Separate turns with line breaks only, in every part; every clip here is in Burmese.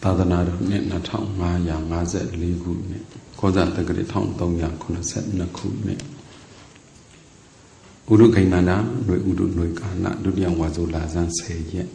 သာသနာတော်နှစ်2554ခုနှစ်ကောဇာတက္ကရာ1382ခုနှစ်ဥရုခိဏနာຫນွေဥရုຫນွေကာလဒုတိယဝါဆိုလာဇန်10ရက်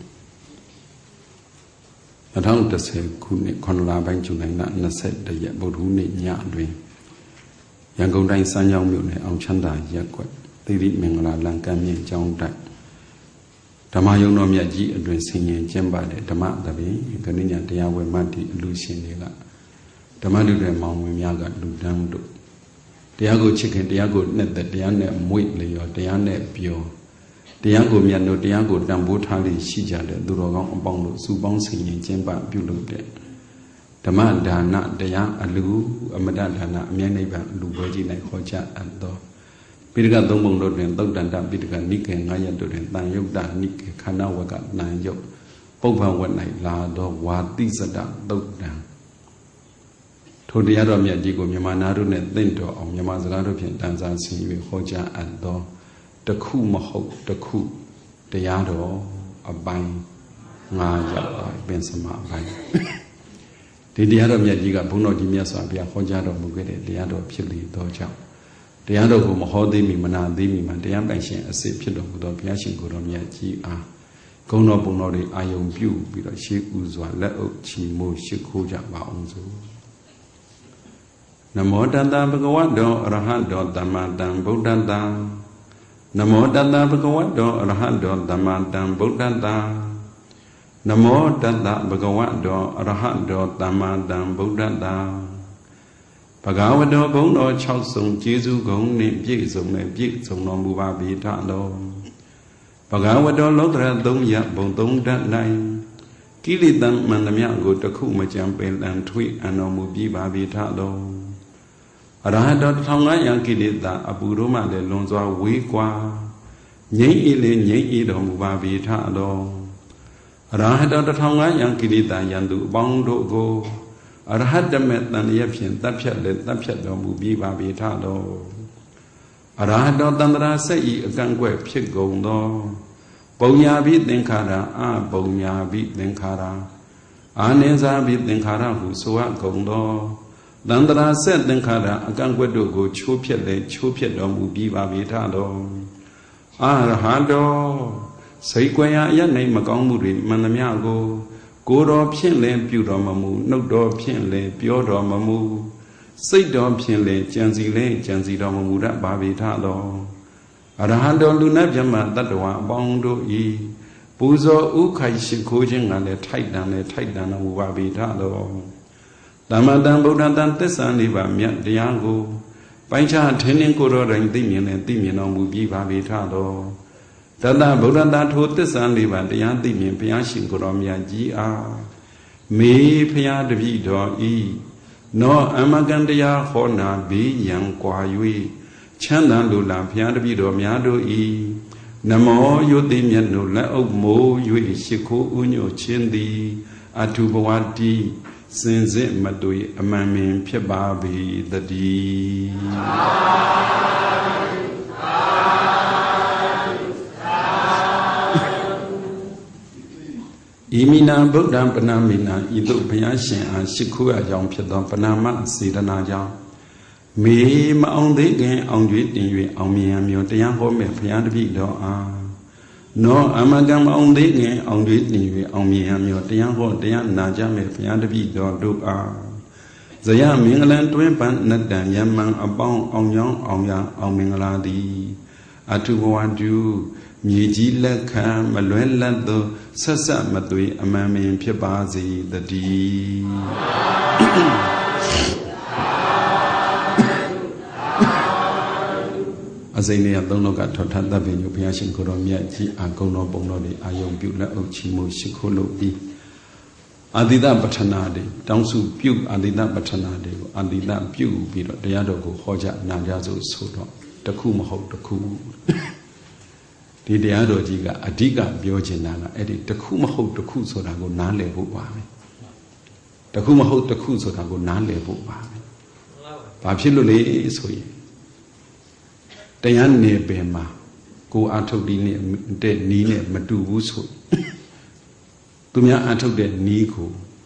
2010ခုနှစ်9လပိုင်းဇူလိုင်လ21ရက်ဗုဒ္ဓဟူးနေ့ညအတွင်းရန်ကုန်တိုင်းစမ်းချောင်းမြို့နယ်အောင်ချမ်းသာရပ်ကွက်သီရိမင်္ဂလာလမ်းကမ်းမြင့်ကျောင်းတိုက်ဓမ္မယုံတော်မြတ်ကြီးအတွင်ဆင်ရင်ကျင်းပတဲ့ဓမ္မသဘင်ခဏညတရားဝဲမတ်တီအလူရှင်တွေကဓမ္မလူတွေမောင်ဝင်များကလူတန်းတို့တရားကိုချစ်ခင်တရားကိုနှစ်သက်တရားနဲ့မွေ့လျော်တရားနဲ့ပြောတရားကိုမြတ်တို့တရားကိုတန်ဖိုးထားလေးရှိကြတဲ့သူတော်ကောင်းအပေါင်းတို့စုပေါင်းဆင်ရင်ကျင်းပပြုလုပ်တဲ့ဓမ္မဒါနတရားအလူအမတဒါနအမြဲနိဗ္ဗာန်အလူပွဲကြီး၌ခေါ်ကြအပ်သောပိဋကသုံးပုံတို့တွင်သုတ်တန္တပိဋကနိကေ9ရက်တို့တွင်တန်ယုတ်တနိကေခန္ဓာဝကတန်ယုတ်ပုပ္ပံဝတ်၌လာသောဝါတိစတသုတ်တံထိုတရားတော်မြတ်ကြီးကိုမြန်မာနာတို့နဲ့သင့်တော်အောင်မြန်မာစကားတို့ဖြင့်တန်ဆာဆင်၍ဟောကြားအပ်သောတခုမဟုတ်တခုတရားတော်အပိုင်း9ရက်ပါပင်စမအပိုင်းဒီတရားတော်မြတ်ကြီးကဘုန်းတော်ကြီးမြတ်စွာဘုရားဟောကြားတော်မူခဲ့တဲ့တရားတော်ဖြစ်လေသောကြောင့်တရားတော်ကိုမဟောသေးမီမနာသေးမီမှာတရားပိုင်ရှင်အစစ်ဖြစ်တော်မူသောဘုရားရှင်ကိုယ်တော်မြတ်ကြီးအားဂုဏ်တော်ပုံတော်တွေအာယုံပြုပြီးတော့ရှေးဥစွာလက်အုပ်ချီမိုးရှိခိုးကြပါအောင်စို့နမောတတ္တဗုဒ္ဓဝတ္တောအရဟတောသမ္မာတံဗုဒ္ဓတ္တနမောတတ္တဗုဒ္ဓဝတ္တောအရဟတောသမ္မာတံဗုဒ္ဓတ္တနမောတတ္တဗုဒ္ဓဝတ္တောအရဟတောသမ္မာတံဗုဒ္ဓတ္တဘဂဝတောဘုံတော်6စုံကျေးဇူးဂုဏ်နှင့်ပြည့်စုံနဲ့ပြည့်စုံတော်မူပါပေထတော်ဘဂဝတောလောကရ3ရပ်ဘုံ3ဓာတ်၌ကိလေသာမှန်သမျှကိုတခုမကြံပင်တန်ထွေအံတော်မူပြီးပါပေထတော်အရဟတော1500ကိလေသာအပူတို့မှလည်းလွန်စွာဝေးကွာငြိမ့်ဤလေငြိမ့်ဤတော်မူပါပေထတော်အရဟတော1500ကိလေသာယံသူအပေါင်းတို့ကိုအရဟတမေတန်ရဖြင့်တပ်ဖြတ်လေတပ်ဖြတ်တော်မူပြီးပါပေထတော်အရဟတောတန္တရာစိတ်ဤအကန့်ကွက်ဖြစ်ကုန်သောပုံညာပိသင်္ခါရအပုံညာပိသင်္ခါရအာနိဇာပိသင်္ခါရဟုဆိုအပ်ကုန်သောတန္တရာဆက်သင်္ခါရအကန့်ကွက်တို့ကိုချိုးဖြက်လေချိုးဖြက်တော်မူပြီးပါပေထတော်အရဟတောစိတ်ကွယ်ရာအရ၌မကောင်းမှုတွေမှန်သမျှကိုယ်တော်ဖြင့်လည်းပြုတော်မမူနှုတ်တော်ဖြင့်လည်းပြောတော်မမူစိတ်တော်ဖြင့်လည်းကြံစီလည်းကြံစီတော်မမူတတ်ပါပေထတော်အရဟံတော်လူနာမြတ်တတ္တဝါအပေါင်းတို့ဤပူဇော်ဥခိုက်ရှိခိုးခြင်းကလည်းထိုက်တန်တော်မူပါပေထတော်သမ္မာတံဗုဒ္ဓတံသစ္စာနိဗ္ဗာန်မြတ်တရားကိုပိုင်းခြားထင်းထင်းကိုယ်တော်တိုင်သိမြင်တော်မူပြီးပါပေထတော်တတဗုဒ္ဓတာထိုသစ္စာနိဗ္ဗာန်တရားသိမြင်ဘုရားရှင်ကိုယ်တော်မြတ်ကြီးအားမေဖရာတပည့်တော်ဤနောအမကံတရားဟောနာဘေးရန်ကွာ၍ချမ်းသာလိုလားဘုရားတပည့်တော်များတို့ဤနမောယုတိမြတ်တို့လက်အုပ်မိုး၍ရှိခိုးဥညွတ်ခြင်းသည်အထုဘဝတိစင်စစ်မတွေ့အမှန်ပင်ဖြစ်ပါပေတည်းဣမိနာဗုဒ္ဓံပဏာမိနာဤသို့ဘုရားရှင်အားရှိခိုးအကြောင်းဖြစ်သောပဏာမစေတနာကြောင့်မေမအောင်သေးခင်အောင်ကျွေးတင်၍အောင်မြင်ရမျိုးတရားဟောမဲ့ဘုရားတပည့်တော်အားနောအမကံမအောင်သေးခင်အောင်ကျွေးတင်၍အောင်မြင်ရမျိုးတရားဟောတရားနာကြမဲ့ဘုရားတပည့်တော်တို့အားဇယမင်္ဂလံတွင်ပန်နတ္တံယမံအပေါင်းအောင်ကြောင်းအောင်ရအောင်မင်္ဂလာသည်အထုဘဝတုမြေကြီးလက်ခံမလွဲလတ်သောဆက်ဆက်မသွေအမှန်ပင်ဖြစ်ပါစေတည်းအစိမ့်လေးသုံးလောကထောထသဗ္ဗညုဘုရားရှင်ကိုယ်တော်မြတ်ကြီးအာဂုဏတော်ပုံတော်တွေအာယုံပြုလက်အုပ်ချီမှုရှိခိုးလို့ပြီးအာတိတပဋ္ဌနာတွေတောင်းစုပြုအာတိတပဋ္ဌနာတွေကိုအာတိတပြုပြီးတော့တရားတော်ကိုဟောကြားနာကြစို့ဆိုတော့တခုမဟုတ်တခုဒီတရားတော်ကြီးကအဓိကပြောချင်တာကအဲ့ဒီတခုမဟုတ်တခုဆိုတာကိုနားလည်ဖို့ပါပဲတခုမဟုတ်တခုဆိုတာကိုနားလည်ဖို့ပါပဲဘာဖြစ်လို့လဲဆိုရင်တရားနယ်ပင်မှာကိုအာထုတ်ဒီနဲ့တဲ့နီးနဲ့မတူဘူးဆိုသူများအာထုတ်တဲ့နီးကို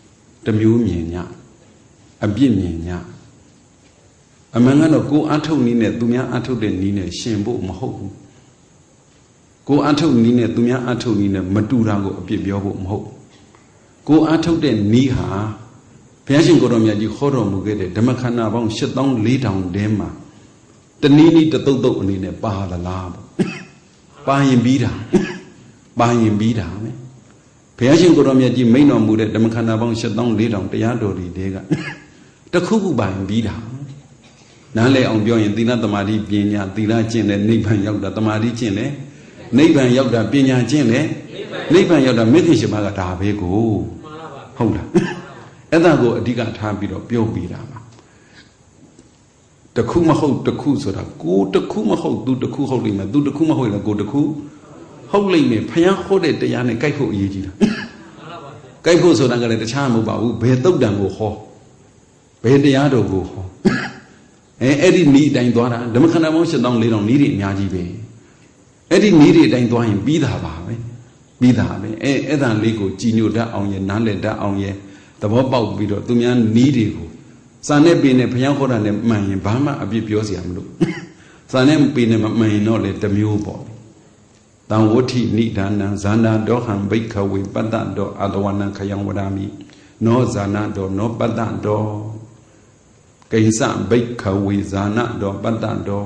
တမျိုးမြင်ညအပြစ်မြင်ညအမှန်ကတော့ကိုအထုတ်နည်းနဲ့သူများအထုတ်တဲ့နည်းနဲ့ရှင်ဖို့မဟုတ်ဘူးကိုအထုတ်နည်းနဲ့သူများအထုတ်နည်းနဲ့မတူတာကိုအပြစ်ပြောဖို့မဟုတ်ကိုအထုတ်တဲ့နည်းဟာဘုရားရှင်ကိုတော်မြတ်ကြီးဟောတော်မူခဲ့တဲ့ဓမ္မခန္ဓာပေါင်း 84,000 တဲမှာတနည်းနည်းတသုတ်သုတ်အနေနဲ့ပါသလားပေါ့ပါရင်ပြီးတာပါရင်ပြီးတာပဲဘုရားရှင်ကိုတော်မြတ်ကြီးမိန့်တော်မူတဲ့ဓမ္မခန္ဓာပေါင်း 84,000 တရားတော်တွေတဲကတခုခုပါရင်ပြီးတာနားလည်အောင်ပြောရင်သီလသမာဓိပညာသီလကျင့်တဲ့နိဗ္ဗာန်ရောက်တာသမာဓိကျင့်တဲ့နိဗ္ဗာန်ရောက်တာပညာကျင့်တဲ့နိဗ္ဗာန်ရောက်တာမေတ္တာရှိပါကဒါပဲကိုဟုတ်လားအဲ့ဒါကိုအဓိကထားပြီးတော့ပြောပြတာပါတခုမဟုတ်တခုဆိုတာကိုတခုမဟုတ်သူတခုဟုတ်လိမ့်မယ်သူတခုမဟုတ်ရင်ကိုတခုဟုတ်လိမ့်မယ်ဖျားဟောတဲ့တရားနဲ့ကြိုက်ဖို့အရေးကြီးတာကြိုက်ဖို့ဆိုတာကလည်းတခြားမဟုတ်ပါဘူးဘယ်တုတ်တန်ကိုဟောဘယ်တရားတော်ကိုဟောအဲ့ဒီနီးအတိုင်းသွားတာဓမ္မခန္ဓာပေါင်း 84,000 နီးတွေအများကြီးပဲအဲ့ဒီနီးတွေအတိုင်းသွားရင်ပြီးတာပါပဲပြီးတာပဲအဲ့ဒါလေးကိုကြည်ညိုတတ်အောင်ရဲ့နားလည်တတ်အောင်ရဲ့သဘောပေါက်ပြီးတော့သူများနီးတွေကိုစာနဲ့ပေနဲ့ဘုရားခေါ်တာနဲ့မှန်ရင်ဘာမှအပြစ်ပြောစရာမလိုစာနဲ့ပေနဲ့မမှန်ရင်တော့လေတစ်မျိုးပေါ့တံဝဋ္ဌိနိဒါနံဇာနာတောဟံဘိက္ခဝေပတ္တတောအတဝနံခယံဝရမိနောဇာနာတောနောပတ္တတောကိဉ္စဘိက္ခဝေဇာနာတောပတ္တတော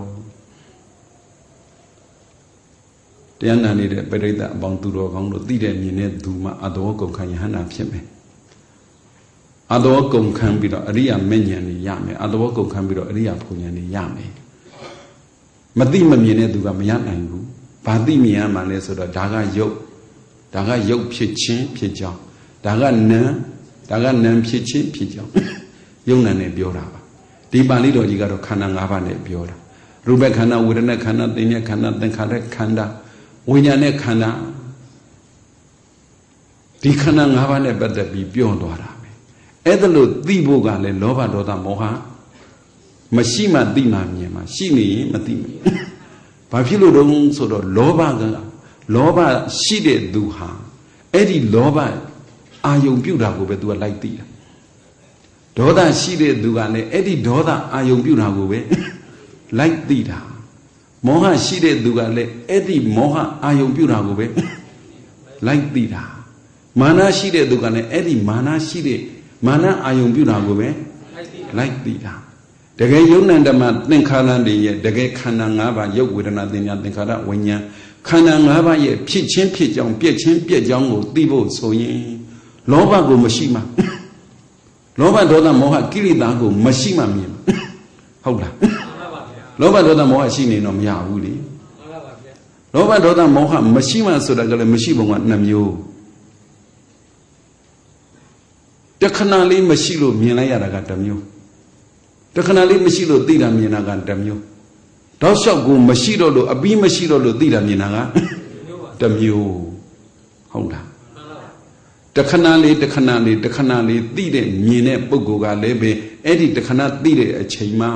တရားနာနေတဲ့ပရိသတ်အပေါင်းသူတော်ကောင်းတို့သိတဲ့မြင်တဲ့သူမှအတောကုန်ခံယဟန္တာဖြစ်မယ်အတောကုန်ခံပြီးတော့အရိယာမဉ္ဇဉ်တွေရမယ်အတောကုန်ခံပြီးတော့အရိယာဘုံဉာဏ်တွေရမယ်မသိမမြင်တဲ့သူကမရနိုင်ဘူးဘာသိမြင်ရမှလဲဆိုတော့ဒါကယုတ်ဖြစ်ခြင်းဖြစ်ကြောင်းဒါကနံဖြစ်ခြင်းဖြစ်ကြောင်းယုံနံနဲ့ပြောတာပါဒီပါဠိတော်ကြီးကတော့ခန္ဓာ၅ပါးနဲ့ပြောတာရူပခန္ဓာဝေဒနာခန္ဓာသင်္ညခန္ဓာသင်္ခါရခန္ဓာဝိညာဉ်နဲ့ခန္ဓာဒီခန္ဓာ၅ပါးနဲ့ပတ်သက်ပြီးပြောသွားတာပဲအဲ့ဒါလို့သိဖို့ကလည်းလောဘဒေါသမောဟမရှိမှသိမှမြင်မှရှိနေရင်မသိဘူးဘာဖြစ်လို့တုံးဆိုတော့လောဘရှိတဲ့သူဟာအဲ့ဒီလောဘအာယုံပြုတာကိုပဲသူကလိုက်သိတာဒေါသရှိတဲ့သူကလည်းအဲ့ဒီဒေါသအာယုံပြုတာကိုပဲလိုက်သိတာမောဟရှိတဲ့သူကလည်းအဲ့ဒီမောဟအာယုံပြုတာကိုပဲလိုက်သိတာမာနရှိတဲ့သူကလည်းအဲ့ဒီမာနအာယုံပြုတာကိုပဲလိုက်သိတာတကယ်ယုံနံဓမ္မသင်္ခါရတွေရဲ့တကယ်ခန္ဓာ၅ပါးရုပ်ဝေဒနာသင်ညာသင်္ခါရဝိညာဉ်ခန္ဓာ၅ပါးရဲ့ဖြစ်ချင်းဖြစ်ကြောင်းပြက်ချင်းပြက်ကြောင်းကိုသိဖို့ဆိုရင်လောဘကိုမရှိမှလောဘဒေါသမောဟကိလေသာကိုမရှိမှမြင်ဟုတ်လားလောဘဒေါသမောဟရှိနေတော့မရဘူးလေလောဘဒေါသမောဟမရှိမှဆိုတာကလည်းမရှိပုံက2မျိုးတခဏလေးမရှိလို့မြင်လိုက်ရတာက1မျိုးတခဏလေးမရှိလို့သိတာမြင်တာက1မျိုးတောက်လျှောက်ကိုမရှိတော့လို့အပြီးမရှိတော့လို့သိတာမြင်တာက1မျိုးဟုတ်လားတခဏလေးသိတဲ့မြင်တဲ့ပုဂ္ဂိုလ်ကလည်းပဲအဲ့ဒီတခဏသိတဲ့အချိန်မှာ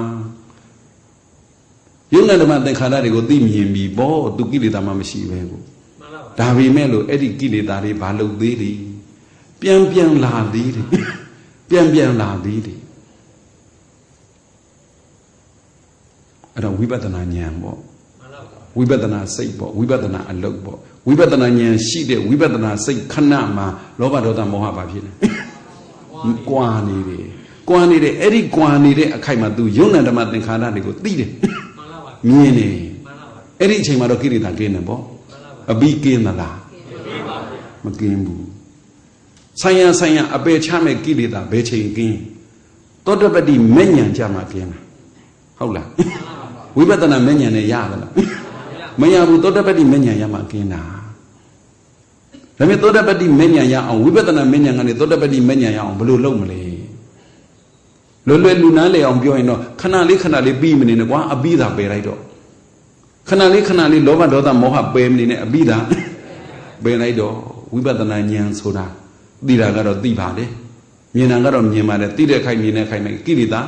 ယုံနာဓမ္မသင်္ခါရတွေကိုသိမြင်ပြီးပေါ့သူကိလေသာမှမရှိပဲကိုဒါပေမဲ့လို့အဲ့ဒီကိလေသာတွေဘာလို့သေးတယ်ပြန်လာသေးတယ်ပြန်လာသေးတယ်အဲ့တော့ဝိပဿနာဉာဏ်ပေါ့ဝိပဿနာစိတ်ပေါ့ဝိပဿနာအလုပ်ပေါ့ဝိပဿနာဉာဏ်ရှိတဲ့ဝိပဿနာစိတ်ခဏမှာလောဘဒေါသမောဟဘာဖြစ်လဲကွာနေတယ်အဲ့ဒီကွာနေတဲ့အခိုက်မှာ तू ယုံနာဓမ္မသင်္ခါရတွေကိုသိတယ်မြင်နေအဲ့ဒီအချိန်မှာတော့ကိလေသာကင်းတယ်ပေါ့အပြီးကင်းသလားမကင်းဘူးဆိုင်ရအပယ်ချမဲ့ကိလေသာဘယ်ချိန်ကင်းသောတပတ္တိမဲ့ဉာဏ်ကြမှာကင်းတာဟုတ်လားဝိပဿနာမဲ့ဉာဏ်နဲ့ရသလားမရဘူးသောတပတ္တိမဲ့ဉာဏ်ရမှာကင်းတာဒါပေမဲ့သောတပတ္တိမဲ့ဉာဏ်ရအောင်ဝိပဿနာမဲ့ဉာဏ်ကနေသောတပတ္တိမဲ့ဉာဏ်ရအောင်ဘယ်လိုလုပ်မလဲလွယ်လူနားလေအောင်ပြောရင်တော့ခဏလေးပြီးမနေနဲ့ကွာအပြီးသာပယ်လိုက်တော့ခဏလေးလောဘဒေါသမောဟပယ်မနေနဲ့အပြီးသာပယ်လိုက်တော့ဝိပဿနာဉာဏ်ဆိုတာသိတာကတော့သိပါလေမြင်တာကတော့မြင်ပါလေသိတဲ့ခိုက်မြင်တဲ့ခိုက်နဲ့ကိလေသာ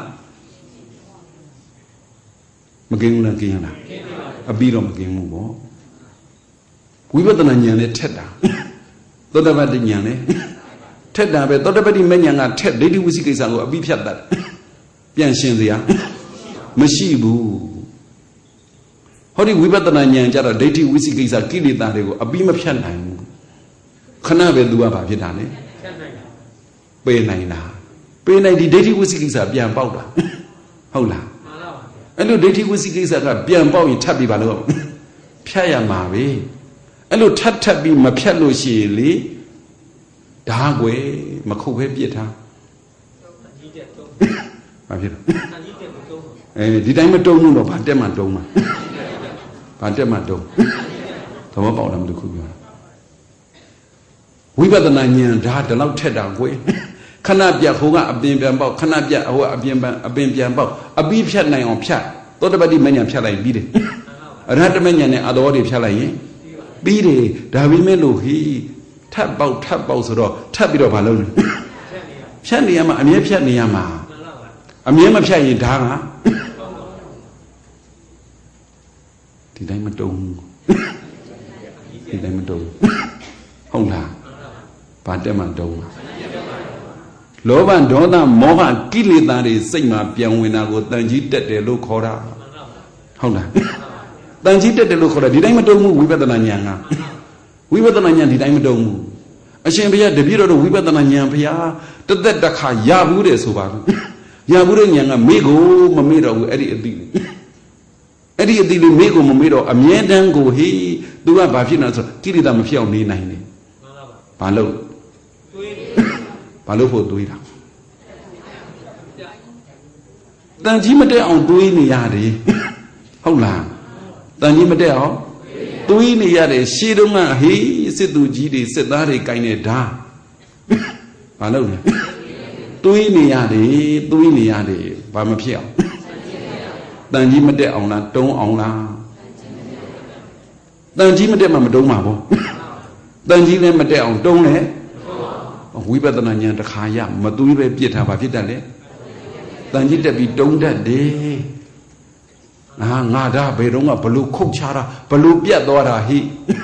မကင်းဘူးလားကင်းရလားအပြီးတော့မကင်းဘူးပေါ့ဝိပဿနာဉာဏ်နဲ့ထက်တာသောတပတ္တိဉာဏ်နဲ့ထထက်တာပဲသောတပတိမဉ္ဇဉ်ကထက်ဒိဋ္ဌိဝိသိကိစ္စကိုအပြီးဖြတ်တတ်ပြန်ရှင်းစရာမရှိဘူးဟောဒီဝိပဿနာဉာဏ်ကြတော့ဒိဋ္ဌိဝိသိကိစ္စကိလေသာတွေကိုအပြီးမဖြတ်နိုင်ဘူးခဏပဲသူကဘာဖြစ်တာလဲပယ်နိုင်တာပယ်နိုင်ဒီဒိဋ္ဌိဝိသိကိစ္စပြန်ပေါက်တာဟုတ်လားအဲ့လိုဒိဋ္ဌိဝိသိကိစ္စကပြန်ပေါက်ရင်ထပ်ပြီးပါလို့ဖြတ်ရမှာပဲအဲ့လိုထပ်ပြီးမဖြတ်လို့ရှိရင်လေဓာကွယ်မခုတ်ပဲပြစ်ထားဘာဖြစ်လဲဒီတိုင်းမတုံးဘူးတော့ဘာတက်မှတုံးမှာဘာတက်မှတုံးသဘောပေါက်တယ်မလို့ခုပြောတာဝိပဿနာဉာဏ်ဓာတ်ဒီလောက်ထက်တာကွယ်ခဏပြတ်ဟိုကအပင်ပြန်ပေါက်ခဏပြတ်ဟိုကအပင်ပြန်ပေါက်အပြီးဖြတ်နိုင်အောင်ဖြတ်သောတပတိမဉ္ဇဉ်ဖြတ်လိုက်ပြီးတယ်အရဟတမဉ္ဇဉ်နဲ့အတော်တွေဖြတ်လိုက်ရင်ပြီးတယ်ဒါပေမဲ့လို့ဟိထပ်ပေါက်ဆိုတော့ထပ်ပြီးတော့ဘာလုပ်လဲဖြတ်နေရမှာအမြဲဖြတ်နေရမှာအမြဲမဖြတ်ရင်ဓာတ်ကဒီတိုင်းမတုံးဒီတိုင်းမတုံးဟုတ်လားဘာတက်မှတုံးလောဘဒေါသမောဟကိလေသာတွေစိတ်မှာပြန်ဝင်တာကိုတန်ကြီးတက်တယ်လို့ခေါ်တာဟုတ်လားတန်ကြီးတက်တယ်လို့ခေါ်တာဒီတိုင်းမတုံးဘူးဝိပဿနာဉာဏ်ကဝိပဿနာဉာဏ်ဒီတိုင်းမတုံးဘူးအရှင်ဘုရားတပည့်တော်တို့ဝိပဿနာဉာဏ်ဘုရားတသက်တစ်ခါရဘူးတယ်ဆိုပါဘူးရဘူးတဲ့ဉာဏ်ကမေ့ကိုမမေ့တော့ဘူးအဲ့ဒီအတိလေးမေ့ကိုမမေ့တော့အမြဲတမ်းကိုဟေး तू ကဘာဖြစ်နေဆိုကိလေသာမဖြစ်အောင်နေနိုင်တယ်ဘာလို့ဖို့တွေးတာတန်ကြီးမတက်အောင်တွေးနေရတယ်ဟုတ်လားတန်ကြီးမတက်အောင်တွေးနေရတယ်ရှေးတုန်းကဟေးစစ်သူကြီးတွေစစ်သားတွေကင်တဲ့ဓာဘာလို့လဲတွေးနေရတယ်ဘာမဖြစ်အောင်တန်ကြီးမတက်အောင်လားတုံးအောင်လားတန်ကြီးမတက်မှမတုံးမှာပေါ့တန်ကြီးလည်းမတက်အောင်တုံးလဲဝိပဿနာဉာဏ်တစ်ခါရမသွေးပဲပြစ်ထားပါဖြစ်တတ်လေတန်ကြီးတက်ပြီးတုံးတတ်တယ်ငါဒါဘယ်တော့မှဘလို့ခုတ်ချတာဘလို့ပြတ်သွားတာဟိ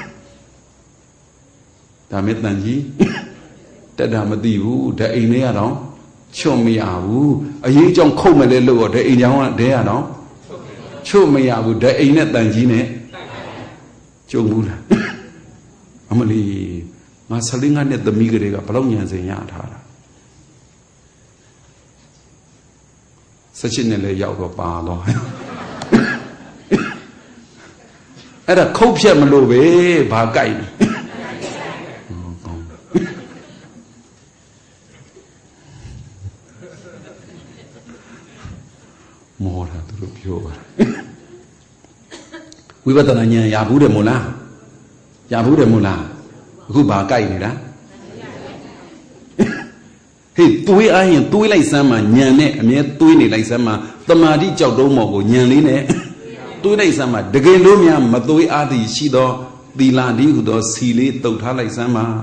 ဒါမဲ့တန်ကြီးတက်တာမသိဘူးဓာတ်အိမ်ထဲကတော့ချွတ်မရဘူးအရေးအကြောင်းခုတ်မလဲလို့တော့ဓာတ်အိမ်ကြောင်းကတဲရတော့ချွတ်မရဘူးဓာတ်အိမ်နဲ့တန်ကြီးနဲ့ကျုံဘူးလားအမလီငါ15နှစ်သမီးကလေးကဘလောက်ညံစင်ရထားတာ16နှစ်လည်းရောက်တော့ပါတော့အဲ့ဒါခုတ်ဖြတ်မလို့ပဲဘာကြိုက်လဲမောတာသူတို့ပြောပါဝိပဿနာဉာဏ်ရဘူးတယ်မို့လားအခုဘာကြိုက်နေတာဟေးတွေးအားရင်တွေးလိုက်စမ်းမှာဉာဏ်နဲ့အမြဲတွေးနေလိုက်စမ်းမှာတမာတိကြောက်တုံးမော်ကိုဉာဏ်လေးနဲ့တွေးလိုက်စမ်းမှာတကယ်လို့များမတွေးအားသည်ရှိသောသီလဒီဟုသောစီလေးတုတ်ထားလိုက်စမ်းမှာ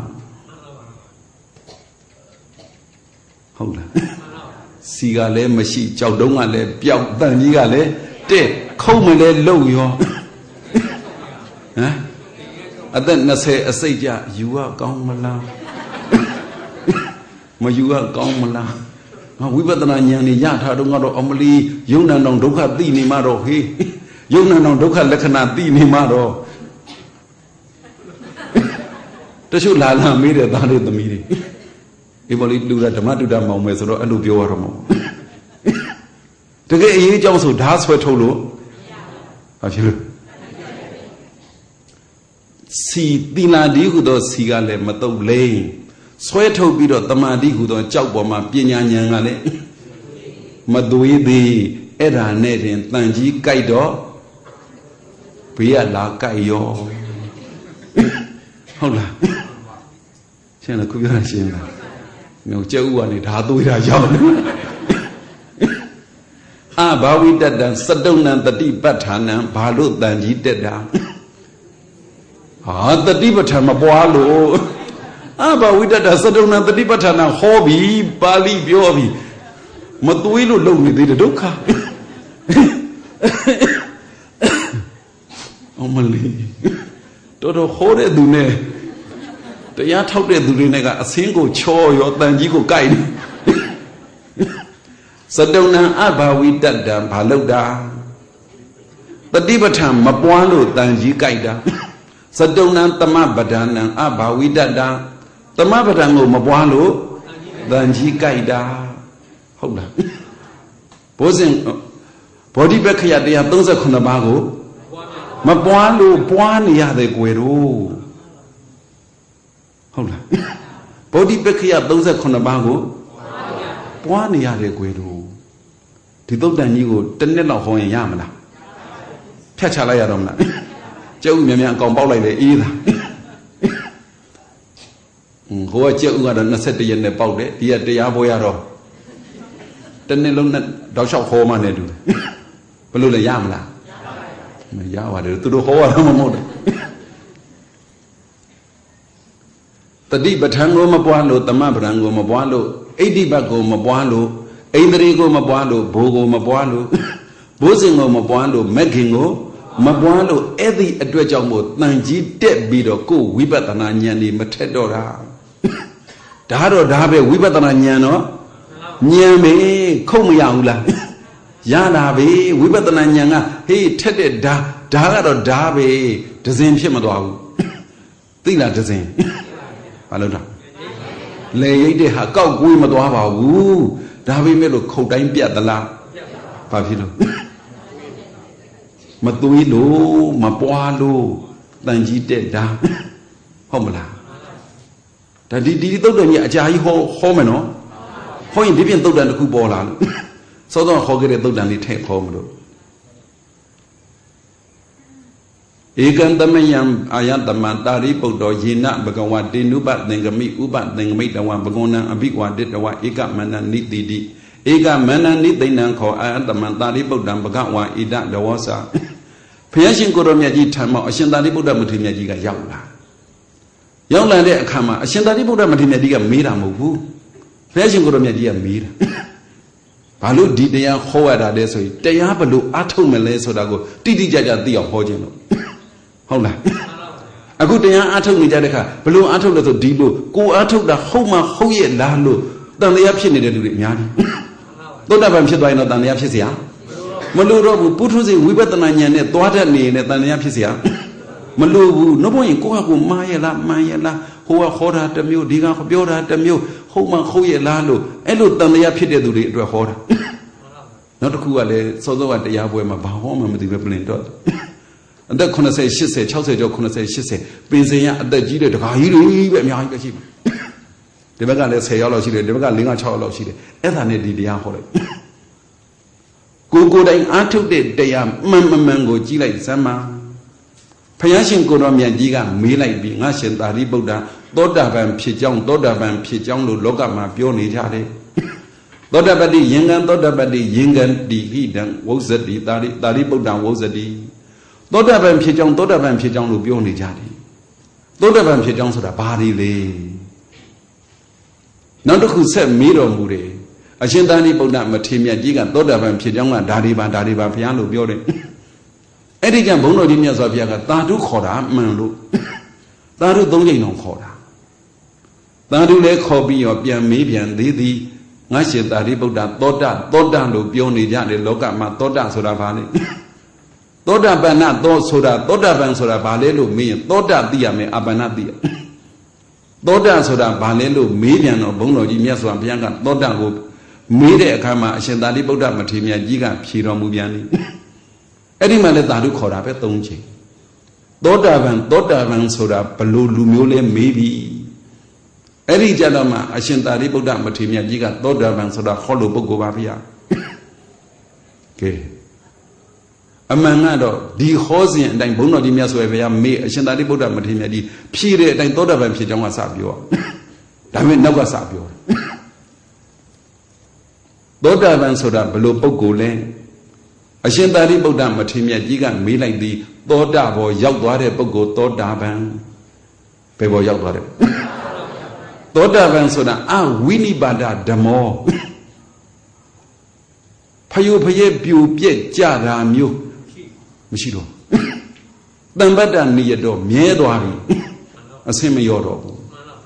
ဟုတ်လားစီကလည်းမရှိကြောက်တုံးကလည်းပျောက်တန်ကြီးကလည်းတဲ့ခုံးမလဲလုံရောဟမ်အသက်20အစိတ်ကြယူရကောင်းမလားမယူရကောင်းမလားငါဝိပဿနာဉာဏ်นี่ရထားတော့ကတော့အမလီယုံနာတောင်ဒုက္ခသိနေမှတော့ဟေးယုံနာတောင်ဒုက္ခလက္ခဏာသိနေမှတော့တချို့လာမေးတဲ့သားလေးသမီးတွေဒီပေါ်လေးလူတာဓမ္မတုဒ္ဒမောင်မယ်ဆိုတော့အဲ့လိုပြောရတော့မဟုတ်တကယ်အရေးအကြောင်းဆိုဓာတ်ဆွဲထုတ်လို့ဘာဖြစ်လို့စီသီလာဒီဟုသောစီကလည်းမတုတ်လိမ့်ဆွဲထုတ်ပြီးတော့တမာတိဟုသောကြောက်ပေါ်မှာပညာဉာဏ်ကလည်းမသွေးသေးအဲ့ဒါနဲ့တင်တန်ကြီးကြိုက်တော့ဘေးကလာကြိုက်ရောဟုတ်လားရှင်းလားခုပြောတာရှင်းလားမျိုးကျုပ်ကနေဓာသွေးတာရောက်တယ်အဘာဝိတ္တံစတုဏံတတိပဋ္ဌာနံဘာလို့တန်ကြီးတက်တာဟာတတိပဋ္ဌာန်မပွားလို့အဘာဝိတ္တစတုဏံတတိပဋ္ဌာနံဟောပြီပါဠိပြောပြီမသွေးလို့လုံနေသေးတယ်ဒုက္ခအမလီတော်တော်ဟောတဲ့သူနဲ့တတရားထောက်တဲ့သူတွေနဲ့ကအစင်းကိုချောရောတန်ကြီးကိုကြိုက်တယ်စတုဏံအဘာဝိတ္တံဘာလို့တာတတိပဋ္ဌာန်မပွားလို့တန်ကြီးကြိုက်တာစတုဏံသမပဒနံအဘာဝိတ္တံသမပဒံကိုမပွားလို့တန်ကြီးကြိုက်တာဟုတ်လားဘိုးစဉ်ဘောဓိပက္ခယတရား38ပါးကိုမပွားလို့ပွားနေရတယ်ကွယ်တို့ဟုတ်လားဘောဓိပက္ခယ38ပါးကိုပွားနေရတယ်ကွယ်တို့ဒီသုတ်တန်ကြီးကိုတစ်နှစ်လောက်ဟောရင်ရမလားဖြတ်ချလိုက်ရတော့မလားကျုပ်မြန်မြန်အကောင်ပေါက်လိုက်လေအေးသာဟိုကကျုပ်ကတော့21ရက်နဲ့ပေါက်တယ်ဒီကတရားပွဲရတော့တစ်နှစ်လုံးနဲ့တောက်လျှောက်ဟောမှနဲ့တူတယ်ဘယ်လိုလဲရမလားမရပါတယ်သူတို့ဟောရတော့မဟုတ်တယ်တတိပဋ္ဌာန်ကိုမပွားလို့သမပဒံကိုမပွားလို့ဣတိပတ်ကိုမပွားလို့ဣန္ဒြေကိုမပွားလို့ဘိုးကိုမပွားလို့ဘိုးစဉ်ကိုမပွားလို့မက္ခင်ကိုမပွားလို့အဲ့ဒီအတွက်ကြောင့်မို့တန်ကြီးတက်ပြီးတော့ကိုယ်ဝိပဿနာဉာဏ်นี่မထက်တော့တာဒါတော့ဒါပဲဝိပဿနာဉာဏ်တော့ဉာဏ်ပဲခုတ်မရဘူးလားရတာပဲဝိပဿနာဉာဏ်ကဟေးထက်တဲ့ဓာကတော့ဓာပဲဒဇင်ဖြစ်မသွားဘူးသိလားဒဇင်ဘာလို့လဲလေရိတ်တဲ့ဟာကောက်ကွေးမသွားပါဘူးဒါပေမဲ့လို့ခုတ်တိုင်းပြတ်သလားဘာဖြစ်လို့မသွေးလို့မပွားလို့တန်ကြီးတက်တာဟုတ်မလားဒါဒီသုတ်တန်ကြီးအကြာကြီးဟောမယ်နော်ဟောရင်ဒီပြင်သုတ်တန်တစ်ခုပေါ်လာလို့စောစောဟောခဲ့တဲ့သုတ်တန်လေးထည့်ဟောမလို့ဧကံသမယံအာယတမံတာရိပုတ္တောယေနဘဂဝတေနုပသင်္ကမိဥပသင်္ကမိတဝံဘဂဝနံအဘိဝါဒိတဝဧကမန္နနိတိတိဧကမန္နနိသိဏံခောအာယတမံတာရိပုတ္တံဘဂဝါဣဒဒဝောစာဘုရားရှင်ကိုရောမြတ်ကြီးထံမှာအရှင်သာရိပုတ္တမထေရမြတ်ကြီးကရောက်လာတဲ့အခါမှာအရှင်သာရိပုတ္တမထေရမြတ်ကြီးကမေးတာမဟုတ်ဘူးဘုရားရှင်ကိုရောမြတ်ကြီးကမေးတာဘာလို့ဒီတရားဟောရတာလဲဆိုရင်တရားဘလို့အထုတ်မလဲဆိုတာကိုတိတိကျကျသိအောင်ဟောခြင်းလို့ဟုတ်လားအခုတရားအထုတ်နေကြတဲ့အခါဘလို့အထုတ်လဲဆိုဒီလိုကိုအထုတ်တာဟုတ်မှဟုတ်ရဲ့လားလို့တန်တရားဖြစ်နေတဲ့လူတွေအများကြီးသုတ္တပံဖြစ်သွားရင်တော့တန်တရားဖြစ်เสียမလို့တော့ဘူးပုထုဇဉ်ဝိပဿနာဉာဏ်နဲ့သွားတတ်နေတဲ့တန်တရားဖြစ်เสียမလို့ဘူးနှုတ်ဘုံရင်ကိုယ့်ဟာကိုယ်မှားရဲ့လားမှန်ရဲ့လားဟိုကဟောတာတစ်မျိုးဒီကပြောတာတစ်မျိုးဟုတ်မှဟုတ်ရဲ့လားလို့အဲ့လိုတန်တရားဖြစ်တဲ့သူတွေအတွက်ဟောတာနောက်တစ်ခုကလည်းစောစောကတရားပွဲမှာဘာဟောမှမသိပဲပြင်တော့အသက်80 80 60ကျော်80 80ပင်စင်ရအသက်ကြီးတဲ့တခါကြီးတွေပဲအများကြီးပဲရှိတယ်ဒီဘက်ကလည်း10ရောက်လောက်ရှိတယ်ဒီဘက်က5 6ရောက်လောက်ရှိတယ်အဲ့ဒါနဲ့ဒီတရားဟောလိုက်ကိုယ်တိုင်အားထုတ်တဲ့တရားမှန်ကိုကြည့်လိုက်စမ်းပါဘုရားရှင်ကိုရောမြတ်ကြီးကမေးလိုက်ပြီးငါရှင်သာရိပုတ္တသောတာပန်ဖြစ်ကြောင်းလို့လောကမှာပြောနေကြတယ်သောတာပတ္တိယင်္ဂံသောတာပတ္တိယင်္ဂံတိဟိတံဝုဇ္ဇတိသာရိပုတ္တံဝုဇ္ဇတိသောတာပန်ဖြစ်ကြောင်းလို့ပြောနေကြတယ်သောတာပန်ဖြစ်ကြောင်းဆိုတာဘာတွေလဲနောက်တစ်ခုဆက်မေးတော်မူတယ်အရှင်သာရိပုတ္တမထေရမြတ်ကြီးကသောတာပန်ဖြစ်ကြောင်းကဒါတွေပါဘုရားလို့ပြောတယ်အဲ့ဒီကဘုန်းတော်ကြီးမြတ်စွာဘုရားကသာဓုခေါ်တာမှန်လို့သာဓု3ကြိမ်တော့ခေါ်တာသာဓုလည်းခေါ်ပြီးရောပြန်မေးပြန်သေးသည်ငါရှင်သာရိပုတ္တသောတာလို့ပြောနေကြတယ်လောကမှာသောတာဆိုတာဘာလဲသောတာပန်နသောဆိုတာသောတာပန်ဆိုတာဘာလဲလို့မေးရင်သောတာသိရမယ်အပ္ပန္နသိရသောတာဆိုတာဘာလဲလို့မေးပြန်တော့ဘုန်းတော်ကြီးမြတ်စွာဘုရားကသောတာကိုမေးတဲ့အခါမှာအရှင်သာရိပုတ္တမထေရမြတ်ကြီးကဖြေတော်မူပြန်တယ်အဲ့ဒီမှာလည်းသာဓုခေါ်တာပဲ3ချိန်သောတာပန်ဆိုတာဘလို့လူမျိုးလဲမေးပြီအဲ့ဒီကြတော့မှအရှင်သာရိပုတ္တမထေရမြတ်ကြီးကသောတာပန်ဆိုတာခေါ်လို့ပုဂ္ဂိုလ်ပါဗျာကဲအမှန်ကတော့ဒီဟောစဉ်အတိုင်းဘုန်းတော်ကြီးမြတ်စွာဘုရားမေးအရှင်သာရိပုတ္တမထေရမြတ်ကြီးဖြေတဲ့အတိုင်းသောတာပန်ဖြစ်ကြောင်းကစပြောဒါပေမဲ့နောက်ကစပြောသောတာပန်ဆိုတာဘလို့ပုဂ္ဂိုလ်လဲအရှင်သာရိပုတ္တမထေရမြတ်ကြီးကမေးလိုက်သည်သောတာဘောရောက်သွားတဲ့ပုဂ္ဂိုလ်သောတာပန်ဘယ်ဘောရောက်သွားတယ်သောတာပန်ဆိုတာအဝိနိပါဒဓမ္မောဖယုဖယဲပြူပြက်ကြတာမျိုးမရှိတော့တံပတ္တနိယတော့မြဲသွားပြီအဆင်မရောတော့ဘူး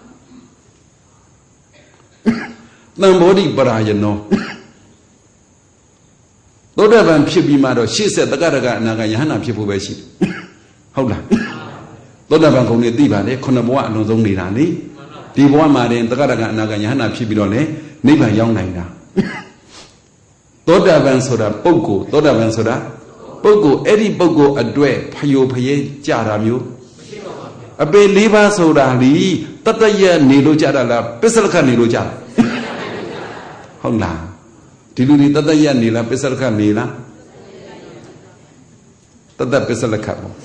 Than body parayano. Thoda banဖြစ်ပြီးမှတော့ရှေ့ဆက်တက္ကရကအနာကယဟနာဖြစ်ဖို့ပဲရှိတယ်ဟုတ်လားသောတာပန်ဂုဏ်တွေသိပါလေခုနှစ်ဘဝအလုံးစုံနေတာလေဒီဘဝမှာတင်တက္ကရကအနာကယဟနာဖြစ်ပြီးတော့လေနိဗ္ဗာန်ရောက်နိုင်တာသောတာပန်ဆိုတာပုဂ္ဂိုလ်သောတာပန်ဆိုတာပုဂ္ဂိုလ်အဲ့ဒီပုဂ္ဂိုလ်အတွက်ဖယိုဖယဲကြတာမျိုးမရှိပါဘူးအပေ၄ပါးဆိုတာလီတတရနေလို့ကြတာလားပစ္စလခနေလို့ကြတာဟုတ်လားဒီလူတွေတသက်ရနေလားပစ္စလခနေလားတသက်ပစ္စလခပေါ့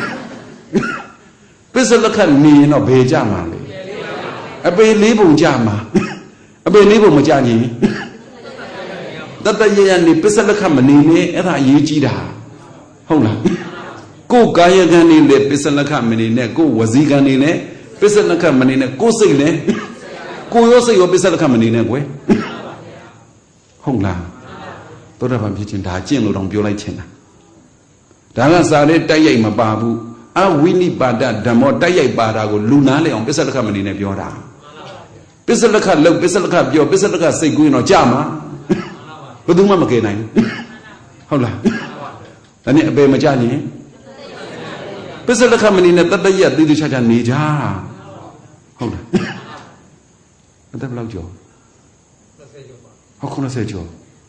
ပစ္စလခနေရင်တော့ဘယ်ကြမှာလဲအပေလေးပုံကြမှာအပေလေးပုံမကြရင်တသက်ရနေပစ္စလခမနေနဲ့အဲ့ဒါအရေးကြီးတာဟုတ်လားကိုယ်ကာယကံနေလေပစ္စလခမနေနဲ့ကိုယ်ဝစီကံနေနဲ့ပစ္စလခမနေနဲ့ကိုယ်စိတ်လည်းကိုယ်ရောစိတ်ရောပစ္စလခမနေနဲ့ကွယ်ဟုတ်လားသောတာပန်ဖြစ်ခြင်းဒါကျင့်လို့တော့ပြောလိုက်ခြင်းဒါကစာလေးတိုက်ရိုက်မပါဘူးအဝိနိပါဒဓမ္မောတိုက်ရိုက်ပါတာကိုလူနာလေအောင်ပစ္စလခမနေနဲ့ပြောတာပစ္စလခလောက်ပစ္စလခပြောပစ္စလခစိတ်ကူးရင်တော့ကြမှာဘယ်သူမှမကယ်နိုင်ဘူးဟုတ်လားဒါနဲ့အပေမကြရင်ပစ္စလခမနေနဲ့တတရသေးသေးချာချာနေကြဟုတ်လားအသက်ဘယ်လောက်ကျော်ဟော90ကျော်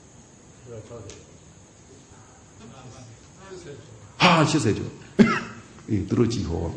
ဟာ80ကျော်အေးသူတို့ကြည့်ဟော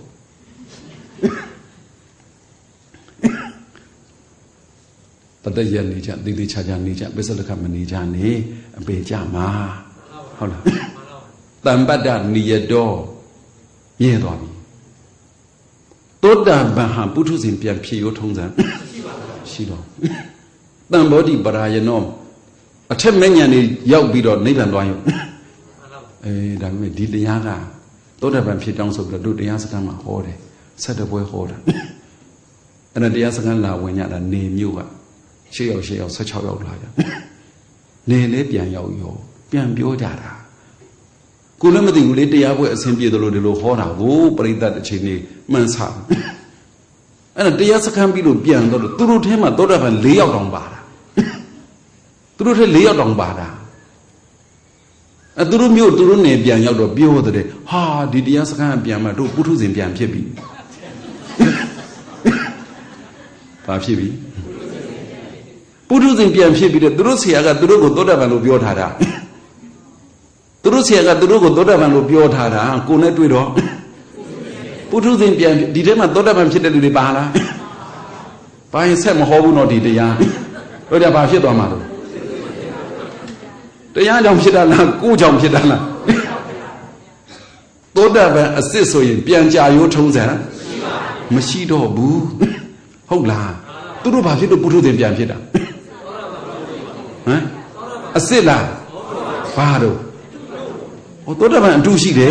တတရနေကြသေးသေးချာချာနေကြပစ္စလခမနေကြနေအပေကြမှာဟုတ်လားတမ္ပတ္တနိယတောရဲသွားပြီသောတာပန်ဟာပုထုဇဉ်ပြန်ဖြည့်ရိုးထုံးစံရှိတော့တန်ဘောဓိပရာယနောအထက်မဉ္ဇဉ်တွေရောက်ပြီးတော့နိဗ္ဗာန်သွားရုံဒါပေမဲ့ဒီတရားကသောတာပန်ဖြစ်တောင်းဆိုပြီးတော့တို့တရားစခန်းမှာဟောတယ်ဆက်တပွဲဟောတာအဲ့ဒါတရားစခန်းလာဝင်ရတာနေမြို့က6ယောက်16ယောက်လာကြနေလေးပြန်ရောက်ရောပြန်ပြောကြတာကိုလည်းမသိဘူးလေတရားပွဲအဆင်ပြေတယ်လို့ဒီလိုဟောတာကိုပရိသတ်တစ်ချိန်နေမှန်းဆအဲ့ဒါတရားစခန်းပြီးလို့ပြန်တော့သူတို့ထဲမှာသောတာပန်4ယောက်တောင်ပါတာသူတို့ထဲ4ယောက်တောင်ပါတာသူတို့မျိုးသူတို့နေပြန်ရောက်တော့ပြောတဲ့ဟာဒီတရားစခန်းပြန်မှတို့ပုထုဇဉ်ပြန်ဖြစ်ပြီဘာဖြစ်ပြီပုထုဇဉ်ပြန်ဖြစ်ပြီးတော့သူတို့ဆရာကသူတို့ကိုသောတာပန်လို့ပြောထားတာသူတို့ဆရာကသူတို့ကိုသောတာပန်လို့ပြောထားတာကိုနဲ့တွေ့တော့ပုထုဇဉ်ပြန်ဒီထဲမှာသောတာပန်ဖြစ်တဲ့လူတွေပါလားဘာရင်ဆက်မဟောဘူးတော့ဒီတရားတို့ကြဘာဖြစ်သွားမှာလို့တရားကြောင့်ဖြစ်တာလားကိုယ်ကြောင့်ဖြစ်တာလားသောတာပန်အစစ်ဆိုရင်ပြန်ကြာရိုးထုံးစံမရှိတော့ဘူးဟုတ်လားသူတို့ဘာဖြစ်လို့ပုထုဇဉ်ပြန်ဖြစ်တာဟမ်အစစ်လားဘာတော့သောတာပန်အတူရှိတယ်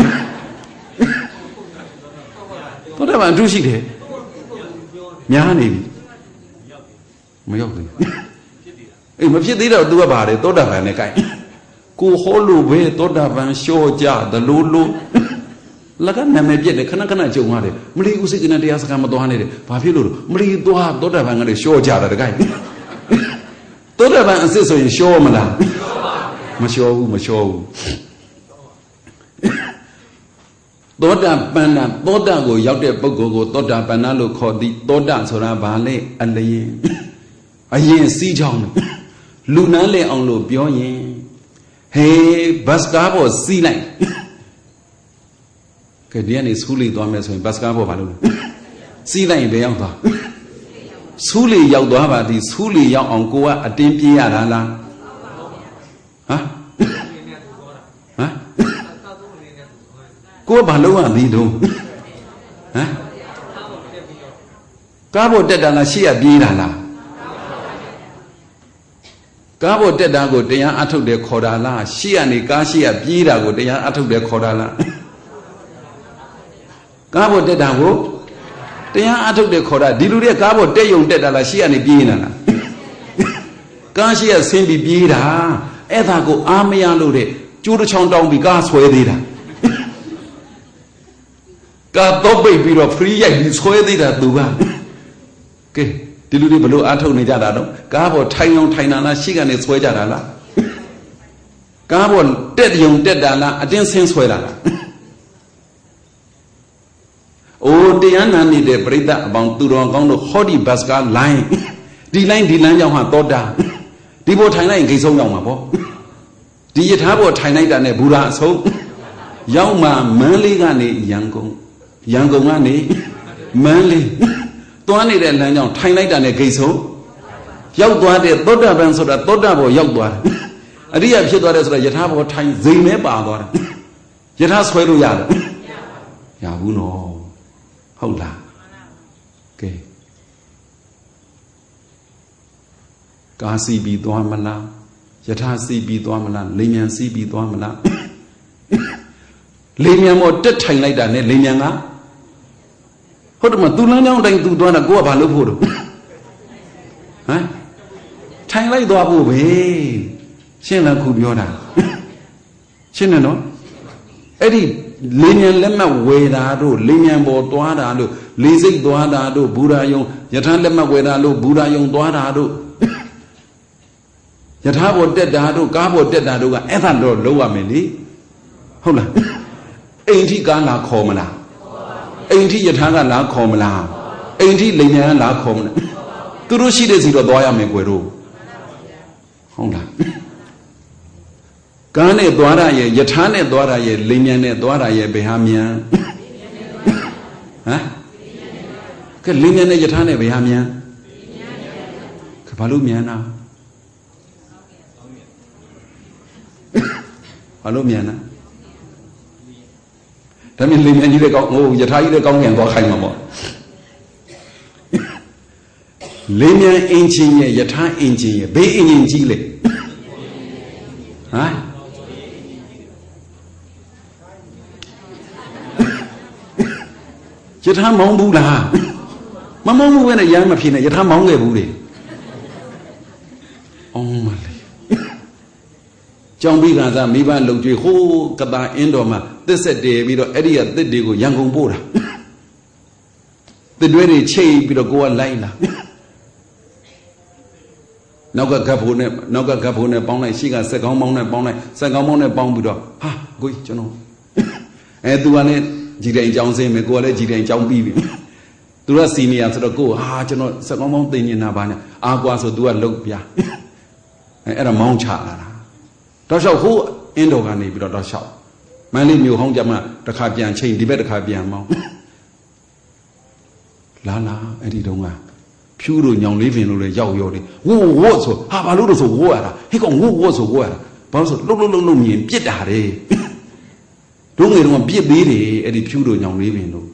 သောတာပန်အတူရှိတယ်များနေပြီမရောက်ဘူးအေးမဖြစ်သေးတော့ तू ကပါတယ်သောတာပန်နဲ့ကိုင်ကိုဟောလို့ပဲသောတာပန်လျှော့ကြသလိုလိုလကနာမည်ပြက်တယ်ခဏခဏကြုံရတယ်မလီဥစိကနတရားစကားမသွားနဲ့တယ်ဘာဖြစ်လို့မလီသွားသောတာပန်ကလည်းလျှော့ကြတာတကိုင်သောတာပန်အစစ်ဆိုရင်လျှော့မလားမလျှော့ဘူးသောတာပန်နာသောတာကိုရောက်တဲ့ပုဂ္ဂိုလ်ကိုသောတာပန်နာလို့ခေါ်သည်သောတာဆိုတာဘာလဲအလျင်အရင်စီးချောင်းလူနန်းလဲအောင်လို့ပြောရင်ဟေးဘတ်စကားပေါ်စီးလိုက်ကဲဒီကနေစူးလေးသွားမယ်ဆိုရင်ဘတ်စကားပေါ်ဘာလို့လဲစီးလိုက်ရင်ဘယ်ရောက်သွားစူးလေးရောက်သွားပါသည်စူးလေးရောက်အောင်ကိုကအတင်းပြေးရတာလားဟမ်ကိုကဘာလုံးဝသည်တုံးဟမ်ကားပေါ်တက်တာလားရှေ့ကပြေးတာလားကားပေါ်တက်တာကိုတရားအထုတ်တယ်ခေါ်တာလားရှေ့ကနေကားရှေ့ကပြေးတာကိုတရားအထုတ်တယ်ခေါ်တာလားကားပေါ်တက်တာကိုတရားအထုတ်တယ်ခေါ်တာဒီလူတွေကကားပေါ်တက်ယုံတက်တာလားရှေ့ကနေပြေးနေတာလားကားရှေ့ကဆင်းပြီးပြေးတာအဲ့ဒါကိုအားမရလို့တဲ့ကျိုးတစ်ချောင်းတောင်းပြီးကားဆွဲသေးတာကာတော့ပိတ်ပြီးတော့ free ရိုက်ပြီးဆွဲသေးတာသူကကဲတဒီလူတွေဘလို့အားထုတ်နေကြတာတော့ကားပေါ်ထိုင်အောင်ထိုင်တာလားရှိကနေဆွဲကြတာလားကားပေါ်တက်ယုံတက်တာလားအတင်းဆင်းဆွဲတာလားအိုးတရားနာနေတဲ့ပြိဿအပေါင်းသူတော်ကောင်းတို့ဟောဒီဘတ်စကားလိုင်းဒီလိုင်းဒီလမ်းကြောင့်ဟာတောတာဒီပေါ်ထိုင်လိုက်ရင်ဂိတ်ဆုံးရောက်မှာပေါ့ဒီယထာပေါ်ထိုင်လိုက်တာနဲ့ဘူရာအဆုံးရောက်မှမန်းလေးကနေရန်ကုန်ကနေမန်းလေးသွားနေတဲ့လမ်းကြောင့်ထိုင်လိုက်တာနဲ့ဂိတ်ဆုံးရောက်သွားတဲ့သောတာပန်ဆိုတာသောတာပေါ်ရောက်သွားတယ်အရိယာဖြစ်သွားတယ်ဆိုတာယထာပေါ်ထိုင်ဇိမ်နဲ့ပါသွားတယ်ယထာဆွဲလို့ရတယ်ရဘူးနော်ဟုတ်လားကဲကာစီပြီးသွားမလားယထာစီပြီးသွားမလားလိမ်မြန်စီပြီးသွားမလားလိမ်မြန်ပေါ်တက်ထိုင်လိုက်တာနဲ့လိမ်မြန်ကဟုတ်တယ်မသူလမ်းကြောင်းတိုင်းသူသွားတာကိုကဘာလုပ်ဖို့တော့ဟမ်ထိုင်လိုက်သွားဖို့ပဲရှင်းလားခုပြောတာရှင်းတယ်နော်အဲ့ဒီလိမ်မြန်လက်မှတ်ဝယ်တာတို့လိမ်မြန်ပေါ်သွားတာတို့လေးစိတ်သွားတာတို့ဘူရာယုံယထာလက်မှတ်ဝယ်တာတို့ဘူရာယုံသွားတာတို့ယထာပေါ်တက်တာတို့ကားပေါ်တက်တာတို့ကအဲ့ဒါတော့လုံးဝမယ်လေဟုတ်လားအိမ်ထိကားလာခေါ်မလားအိမ်ထိယထာကလာခေါ်မလားအိမ်ထိလိမ်မြန်ကလာခေါ်မလားသူတို့ရှိတဲ့စီတော့သွားရမယ်ကွယ်တို့ဟုတ်လားကားနဲ့သွားရရဲ့ယထာနဲ့သွားရရဲ့လိမ်မြန်နဲ့သွားရရဲ့ဘယ်ဟာမြန်ဟမ်ကဲလိမ်မြန်နဲ့ယထာနဲ့ဘယ်ဟာမြန်ကဲဘာလို့မြန်တာဘာလို့မြန်တာဒါမြင်လိမ်မြန်ကြီးတဲ့ကောင်းဟိုယထာကြီးတဲ့ကောင်းပြန်သွားခိုင်းမှာပေါ့လိမ်မြန်အင်ဂျင်ရဲ့ယထာအင်ဂျင်ရဲ့ဘေးအင်ဂျင်ကြီးလေဟမ်ယထာမောင်းဘူးလားမမောင်းဘူးပဲနဲ့ရမ်းမဖြစ်နဲ့ယထာမောင်းခဲ့ဘူးလေအောင်မလေးကြောင်ပြီးကစားမိဘလုံကျွေးဟိုးကတာအင်းတော်မှာသစ်ဆက်တည်ပြီးတော့အဲ့ဒီကသစ်တွေကိုရန်ကုန်ပို့တာသစ်တွဲတွေချိတ်ပြီးတော့ကိုကလိုက်လာနောက်ကဂတ်ဖို့နဲ့ပေါင်းလိုက်ရှိကစက်ကောင်းပေါင်းနဲ့ပေါင်းလိုက်စက်ကောင်းပေါင်းနဲ့ပေါင်းပြီးတော့ဟာကိုကြီးကျွန်တော်သူကလည်းကြည်တိုင်ကြောင်းစင်းမယ်ကိုကလည်းကြည်တိုင်ကြောင်းပြီးပြီသူကစီနီယာဆိုတော့ကိုဟာကျွန်တော်စက်ကောင်းပေါင်းသိနေတာပါနဲ့အာကွာဆိုသူကလုတ်ပြအဲ့ဒါမောင်းချလာတာတော့လျှောက်ဟိုးအင်းတော်ကနေပြီးတော့လျှောက်မန်းလေးမျိုးဟောင်းကြမှာတစ်ခါပြန်ချိန်ဒီဘက်တစ်ခါပြန်မောင်းလာအဲ့ဒီတုန်းကဖြူးတို့ညောင်လေးပင်တို့လည်းရောက်ရောတယ်ဝို့ဝို့ဆိုဟာဘာလို့လို့ဆိုဝို့ရတာဟဲ့ကောင်ဝို့ဆိုဝို့ရတာဘာလို့ဆိုလှုပ်မြင်ပြစ်တာတဲ့တို့ငယ်တော့ပြစ်သေးတယ်အဲ့ဒီဖြူးတို့ညောင်လေးပင်တို့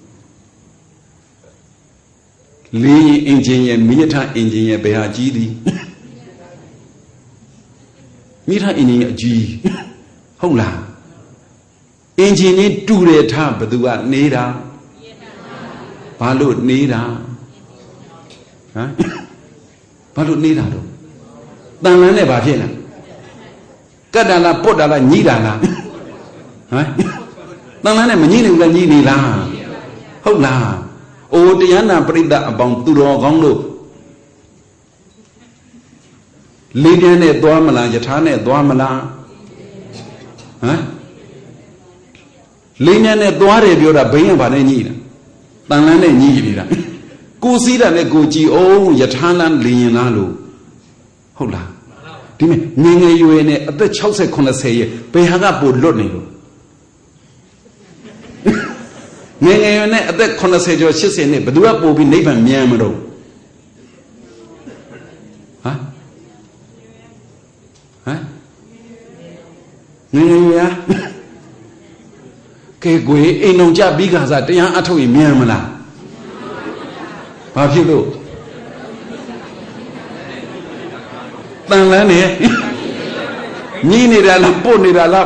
လေးရင်အင်ဂျင်ရဲ့မိယထအင်ဂျင်ရဲ့ဘယ်ဟာကြီးသည်မိထအင်ဂျင်ရဲ့အကြီးဟုတ်လားအင်ဂျင်ကြီးတူတယ်ထားဘသူကနေတာဘာလို့နေတာဟမ်ဘာလို့နေတာတော့တန်လန်းနဲ့ဘာဖြစ်လဲကတ်တာလားပုတ်တာလားညှိတာလားဟမ်တန်လန်းနဲ့မညှိနေဘူးလားညှိနေလားဟုတ်လားအိုးတရားနာပရိသတ်အပေါင်းသူတော်ကောင်းတို့လေးပြင်းနဲ့သွားမလားယထာနဲ့သွားမလားဟမ်လေးပြင်းနဲ့သွားတယ်ပြောတာဘိန်းကဘာနဲ့ညှိတာတန်လန်းနဲ့ညှိနေတာကိုစီးတာနဲ့ကိုကြည်အောင်ယထာလန်းလင်းရင်လားလို့ဟုတ်လားဒီမဲ့ငယ်ရွယ်နဲ့အသက်60 80ရဲ့ဘယ်ဟာကပိုလွတ်နေလို့ငယ်ရွယ်နဲ့အသက်80ကျော်80နဲ့ဘယ်သူကပိုပြီးနိဗ္ဗာန်မြန်မလို့ငယ်ရွယ်ကဲကွယ်အိမ်အောင်ကြပြီးခါစားတရားအထုတ်ရင်မြန်မလားဘာဖြစ်လို့တန်လန်းနေညှိနေတာလားပို့နေတာလား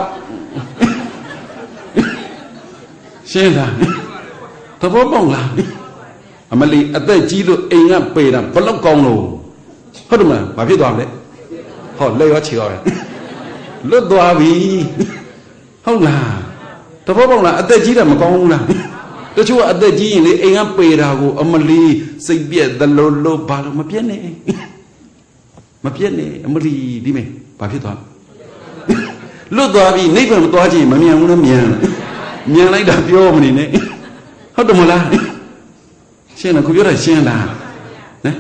ရှင်းလားသဘောပေါက်လားအမလီအသက်ကြီးလို့အိမ်ကပေတာဘလောက်ကောင်းလို့ဟုတ်တယ်မလားဘာဖြစ်သွားမလဲဟောလက်ရောခြေရောပဲလွတ်သွားပြီဟုတ်လားသဘောပေါက်လားအသက်ကြီးတာမကောင်းဘူးလားတချို့အသက်ကြီးရင်လေအိမ်ကပေတာကိုအမလီစိတ်ပြက်သလိုလိုဘာလို့မပြက်နဲ့မပြက်နဲ့အမလီဒီမေဘာဖြစ်သွားလွတ်သွားပြီနိဗ္ဗာန်မသွားခြင်းမမြန်ဘူးနော်မြန်လိုက်တာပြောမနေနဲ့ဟုတ်တယ်မလားရှင်းလားခုပြောတာရှင်းလားနော်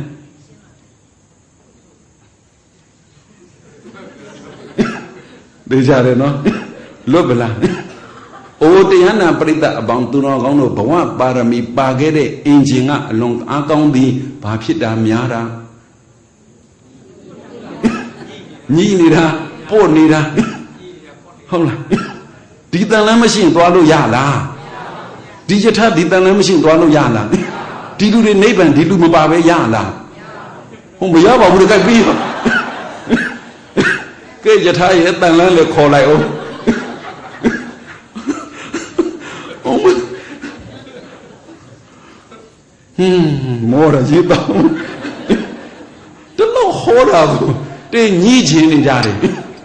ဒေကြတယ်နော်လွတ်ပလားအိုတရားနာပရိသတ်အပေါင်းသူတော်ကောင်းတို့ဘဝပါရမီပါခဲ့တဲ့အင်ဂျင်ကအလွန်အားကောင်းသည်ဘာဖြစ်တာများတာညီးနေတာပို့နေတာဟုတ်လားဒီတန်လမ်းမရှိရင်သွားလို့ရလားဒီယထာဒီတန်လမ်းမရှိရင်သွားလို့ရလားဒီလူတွေနိဗ္ဗာန်ဒီလူမပါပဲရလားဟုတ်မရပါဘူးတကယ်ပြီးကဲယထာရဲ့တန်လမ်းလေခေါ်လိုက်အောင်မောရကြီးတော့တလို့ဟောတာကိုတင်းညှိချင်းနေကြတယ်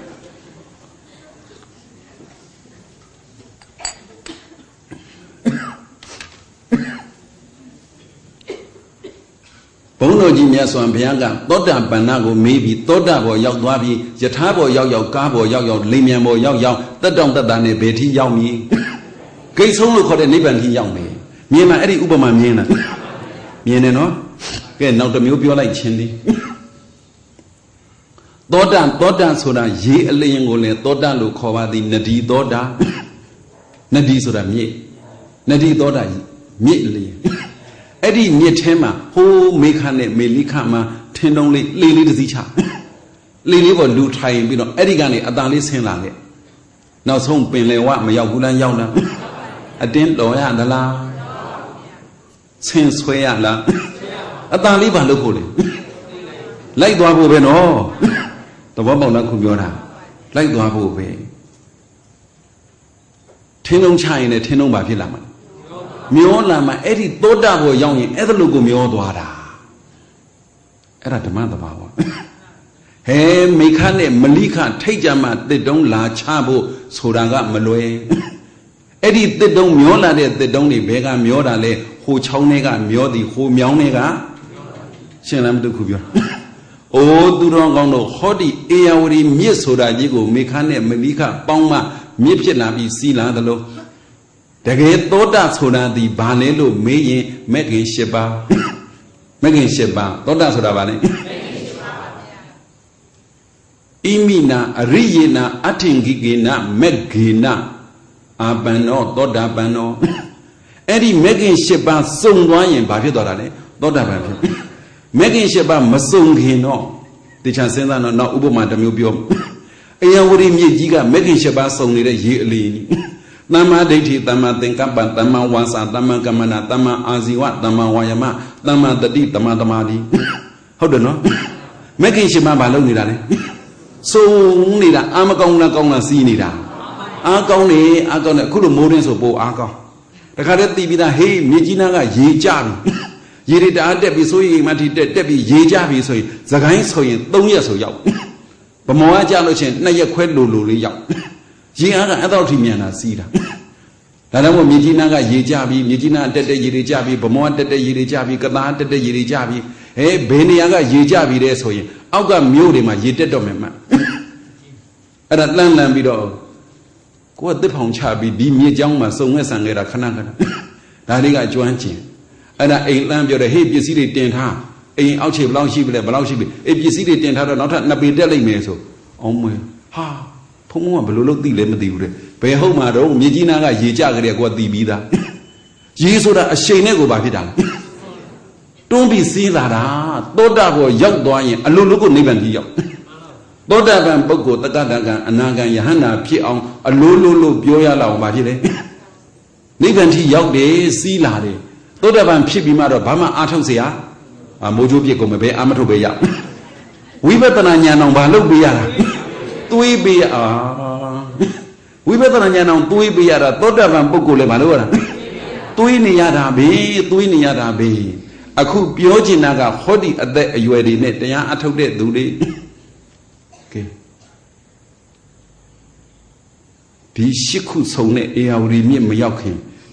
ဘုန်းတော်ကြီးမြတ်စွာဘုရားကသောတာပန္နကိုမေးပြီးသောတာဘောရောက်သွားပြီးယထာဘောရောက်ကားဘောရောက်လိမ်မြန်ဘောရောက်တက်တောင့်တက်တာနဲ့ဘယ်ထိရောက်မည်ဂိတ်ဆုံးလို့ခေါ်တဲ့နိဗ္ဗာန်ထိရောက်မယ်မြင်မှာအဲ့ဒီဥပမာမြင်လားမြင်တယ်နော်ကဲနောက်တစ်မျိုးပြောလိုက်ခြင်းသည်သောတာဆိုတာရေအလျင်ကိုလည်းသောတာလို့ခေါ်ပါသည်နဒီသောတာနဒီဆိုတာမြစ်နဒီသောတာမြစ်အလျင်အဲ့ဒီမြစ်ထဲမှာဟိုးမေခနဲ့မေလိခမှာထင်းတုံးလေးတစ်စီးချလေးပေါ်လူထိုင်ပြီးတော့အဲ့ဒီကနေအတန်လေးဆင်းလာခဲ့နောက်ဆုံးပင်လယ်ဝမရောက်ဘူးလားရောက်လားအတင်းတော်ရသလားဆင်းဆွဲရလားအတန်လေးပါလို့ကိုလေလိုက်သွားဖို့ပဲနော်သဘောပေါက်လားခုပြောတာလိုက်သွားဖို့ပဲထင်းလုံးချရင်လည်းထင်းလုံးပါဖြစ်လာမှာမျောလာမှာအဲ့ဒီသောတာဘောရောက်ရင်အဲ့ဒါလို့ကိုမျောသွားတာအဲ့ဒါဓမ္မသဘာဝဟဲမိခနဲ့မလိခထိတ်ကြမှာတစ်တုံးလာချဖို့ဆိုတာကမလွယ်အဲ့ဒီတစ်တုံးမျောလာတဲ့တစ်တုံးတွေဘဲကမျောတာလဲဟိုချောင်းတွေကမျောသည်ဟိုမြောင်းတွေကရှင်းလားမတူခုပြောအိုးသူတော်ကောင်းတို့ဟောဒီအေယဝရီမြစ်ဆိုတာကြီးကိုမိခနဲ့မလိခပေါင်းမှမြစ်ဖြစ်လာပြီးစီးလာသလိုတကယ်သောတာဆိုတာဒီဘာလဲလို့မေးရင်မဂ္ဂင်၈ပါးမဂ္ဂင်၈ပါးသောတာဆိုတာဘာလဲဣမိနာအရိယေနာအထင်ဂိကေနမဂ္ဂေနအာပန္နောသောတာပန္နောအဲ့ဒီမဂ္ဂင်၈ပါးစုံသွားရင်ဘာဖြစ်သွားတာလဲသောတာပန်ဖြစ်မဂ္ဂင်၈ပါးမစုံခင်တော့တခြားစဉ်းစားတော့နောက်ဥပမာတစ်မျိုးပြောအယဝရီမြေကြီးကမဂ္ဂင်၈ပါးစုံနေတဲ့ရေအလီသမ္မာဒိဋ္ဌိသမ္မာသင်္ကပ္ပသမ္မာဝါစာသမ္မာကမ္မနာသမ္မာအာဇီဝသမ္မာဝါယမသမ္မာတတိသမ္မာသမာဓိဟုတ်တယ်နော်မဂ္ဂင်၈ပါးဘာလုပ်နေတာလဲစုံနေတာအာမကောင်းလားကောင်းလားစီးနေတာအားကောင်းနေအခုလိုမိုးရင်းဆိုပိုအားကောင်းတခါတည်းတီးပြီးသားဟေးမြေကြီးနားကရေကြပြီရေတွေတအားတက်ပြီးဆိုရင်မထီတက်ပြီးရေကြပြီဆိုရင်သခိုင်းဆိုရင်3ရက်ဆိုရောက်ဗမောကကြလို့ချင်း2ရက်ခွဲလိုလေးရောက်ရေအားကအဲ့တော့ထိမြန်တာစီးတာဒါတော့မြေကြီးနားကရေကြပြီမြေကြီးနားတက်တဲ့ရေတွေကြပြီဗမောကတက်တဲ့ရေတွေကြပြီကသားတက်တဲ့ရေတွေကြပြီဟဲဘယ်နေရာကရေကြပြီတဲ့ဆိုရင်အောက်ကမြို့တွေမှာရေတက်တော့မယ်မှအဲ့ဒါလှမ်းပြီးတော့ကိုကတစ်ဖောင်ချပြီးဒီမြေเจ้าမှာစုံမဲ့ဆန်ခဲ့တာခဏဒါလေးကကျွမ်းကျင်အဲ့ဒါအိမ်လှမ်းပြောတယ်ဟေးပစ္စည်းတွေတင်ထားအိမ်အောက်ခြေဘယ်လောက်ရှိပြီလဲဘယ်လောက်ရှိပြီအေးပစ္စည်းတွေတင်ထားတော့နောက်ထပ်2ပေတက်လိုက်မယ်ဆိုအောင်မွေဟာဖုံဖုံကဘယ်လိုလုပ်သိလဲမသိဘူးတဲ့ဘယ်ဟုတ်မှာတော့မြေကြီးနားကရေကြကြတဲ့ကိုကသိပြီးသားရေဆိုတာအရှိန်နဲ့ကိုဘာဖြစ်တာလဲတွန်းပြီးစီးလာတာသောတာဘောရောက်သွားရင်အလိုလိုကိုနိဗ္ဗာန်ကြီးရောက်သောတာပန်ပုဂ္ဂိုလ်တက္ကတကံအနာဂံယဟန္တာဖြစ်အောင်အလိုလိုလို့ပြောရလောက်ဘာဖြစ်လဲနိဗ္ဗာန်ကြီးရောက်တယ်စီးလာတယ်သောတာပန်ဖြစ်ပြီးမှတော့ဘာမှအားထုတ်เสียမိုးချိုးပြစ်ကုန်မပဲအာမထုတ်ပဲရဝိပဿနာဉာဏ်အောင်ဘာလုပ်ပေးရတာတွေးပေးဝိပဿနာဉာဏ်အောင်တွေးပေးရတာသောတာပန်ပုဂ္ဂိုလ်လည်းဘာလုပ်ရတာတွေးနေရတာပဲတွေးနေရတာပဲအခုပြောချင်တာကဟောဒီအသက်အရွယ်တွေနဲ့တရားအထုတ်တဲ့သူတွေကဲဒီရှစ်ခုဆုံတဲ့အေယာဝတီမြစ်မရောက်ခင်ဒီ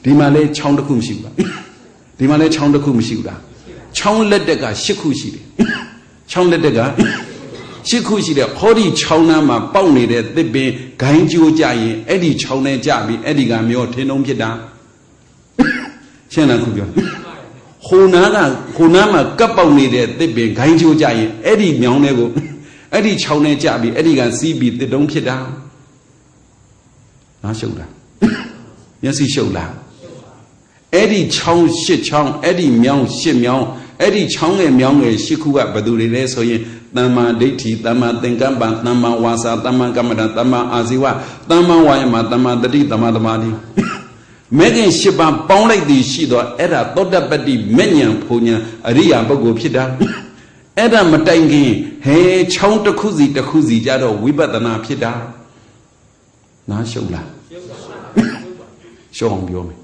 ဒီမှာလဲချောင်းတစ်ခုမရှိဘူးလားဒီမှာလဲချောင်းတစ်ခုမရှိဘူးလားချောင်းလက်တက်က10ခုရှိတယ်ချောင်းလက်တက်က10ခုရှိတယ်ဟောဒီချောင်းနားမှာပေါက်နေတဲ့သစ်ပင်ဂိုင်းကျိုးကြရင်အဲ့ဒီချောင်းနဲ့ကြပြီးအဲ့ဒီကမျောထင်းလုံးဖြစ်တာရှင်းလားခုပြောဟိုနားမှာကပ်ပေါက်နေတဲ့သစ်ပင်ဂိုင်းကျိုးကြရင်အဲ့ဒီမြောင်းတွေကိုအဲ့ဒီချောင်းနဲ့ကြပြီးအဲ့ဒီကစီးပြီးသစ်တုံးဖြစ်တာနားရှုပ်လားမျက်စိရှုပ်လားအဲ့ဒီချောင်း8ချောင်းအဲ့ဒီမြောင်း8မြောင်းအဲ့ဒီချောင်းငယ်မြောင်းငယ်8ခုကဘယ်သူတွေလဲဆိုရင်သမ္မာဒိဋ္ဌိသမ္မာသင်္ကပ္ပသမ္မာဝါစာသမ္မာကမ္မဋ္ဌသမ္မာအာဇီဝသမ္မာဝါယမသမ္မာတတိသမ္မာသမာဓိမဲ့ခင်8ပါးပေါင်းလိုက်သည်ရှိတော့အဲ့ဒါသောတပတ္တိမဲ့ညာဖုန်ညာအရိယာပုဂ္ဂိုလ်ဖြစ်တာအဲ့ဒါမတိုင်ခင်ဟဲချောင်းတစ်ခုစီကြတော့ဝိပဿနာဖြစ်တာနားရှုပ်လားရှုပ်အောင်ပြောမယ်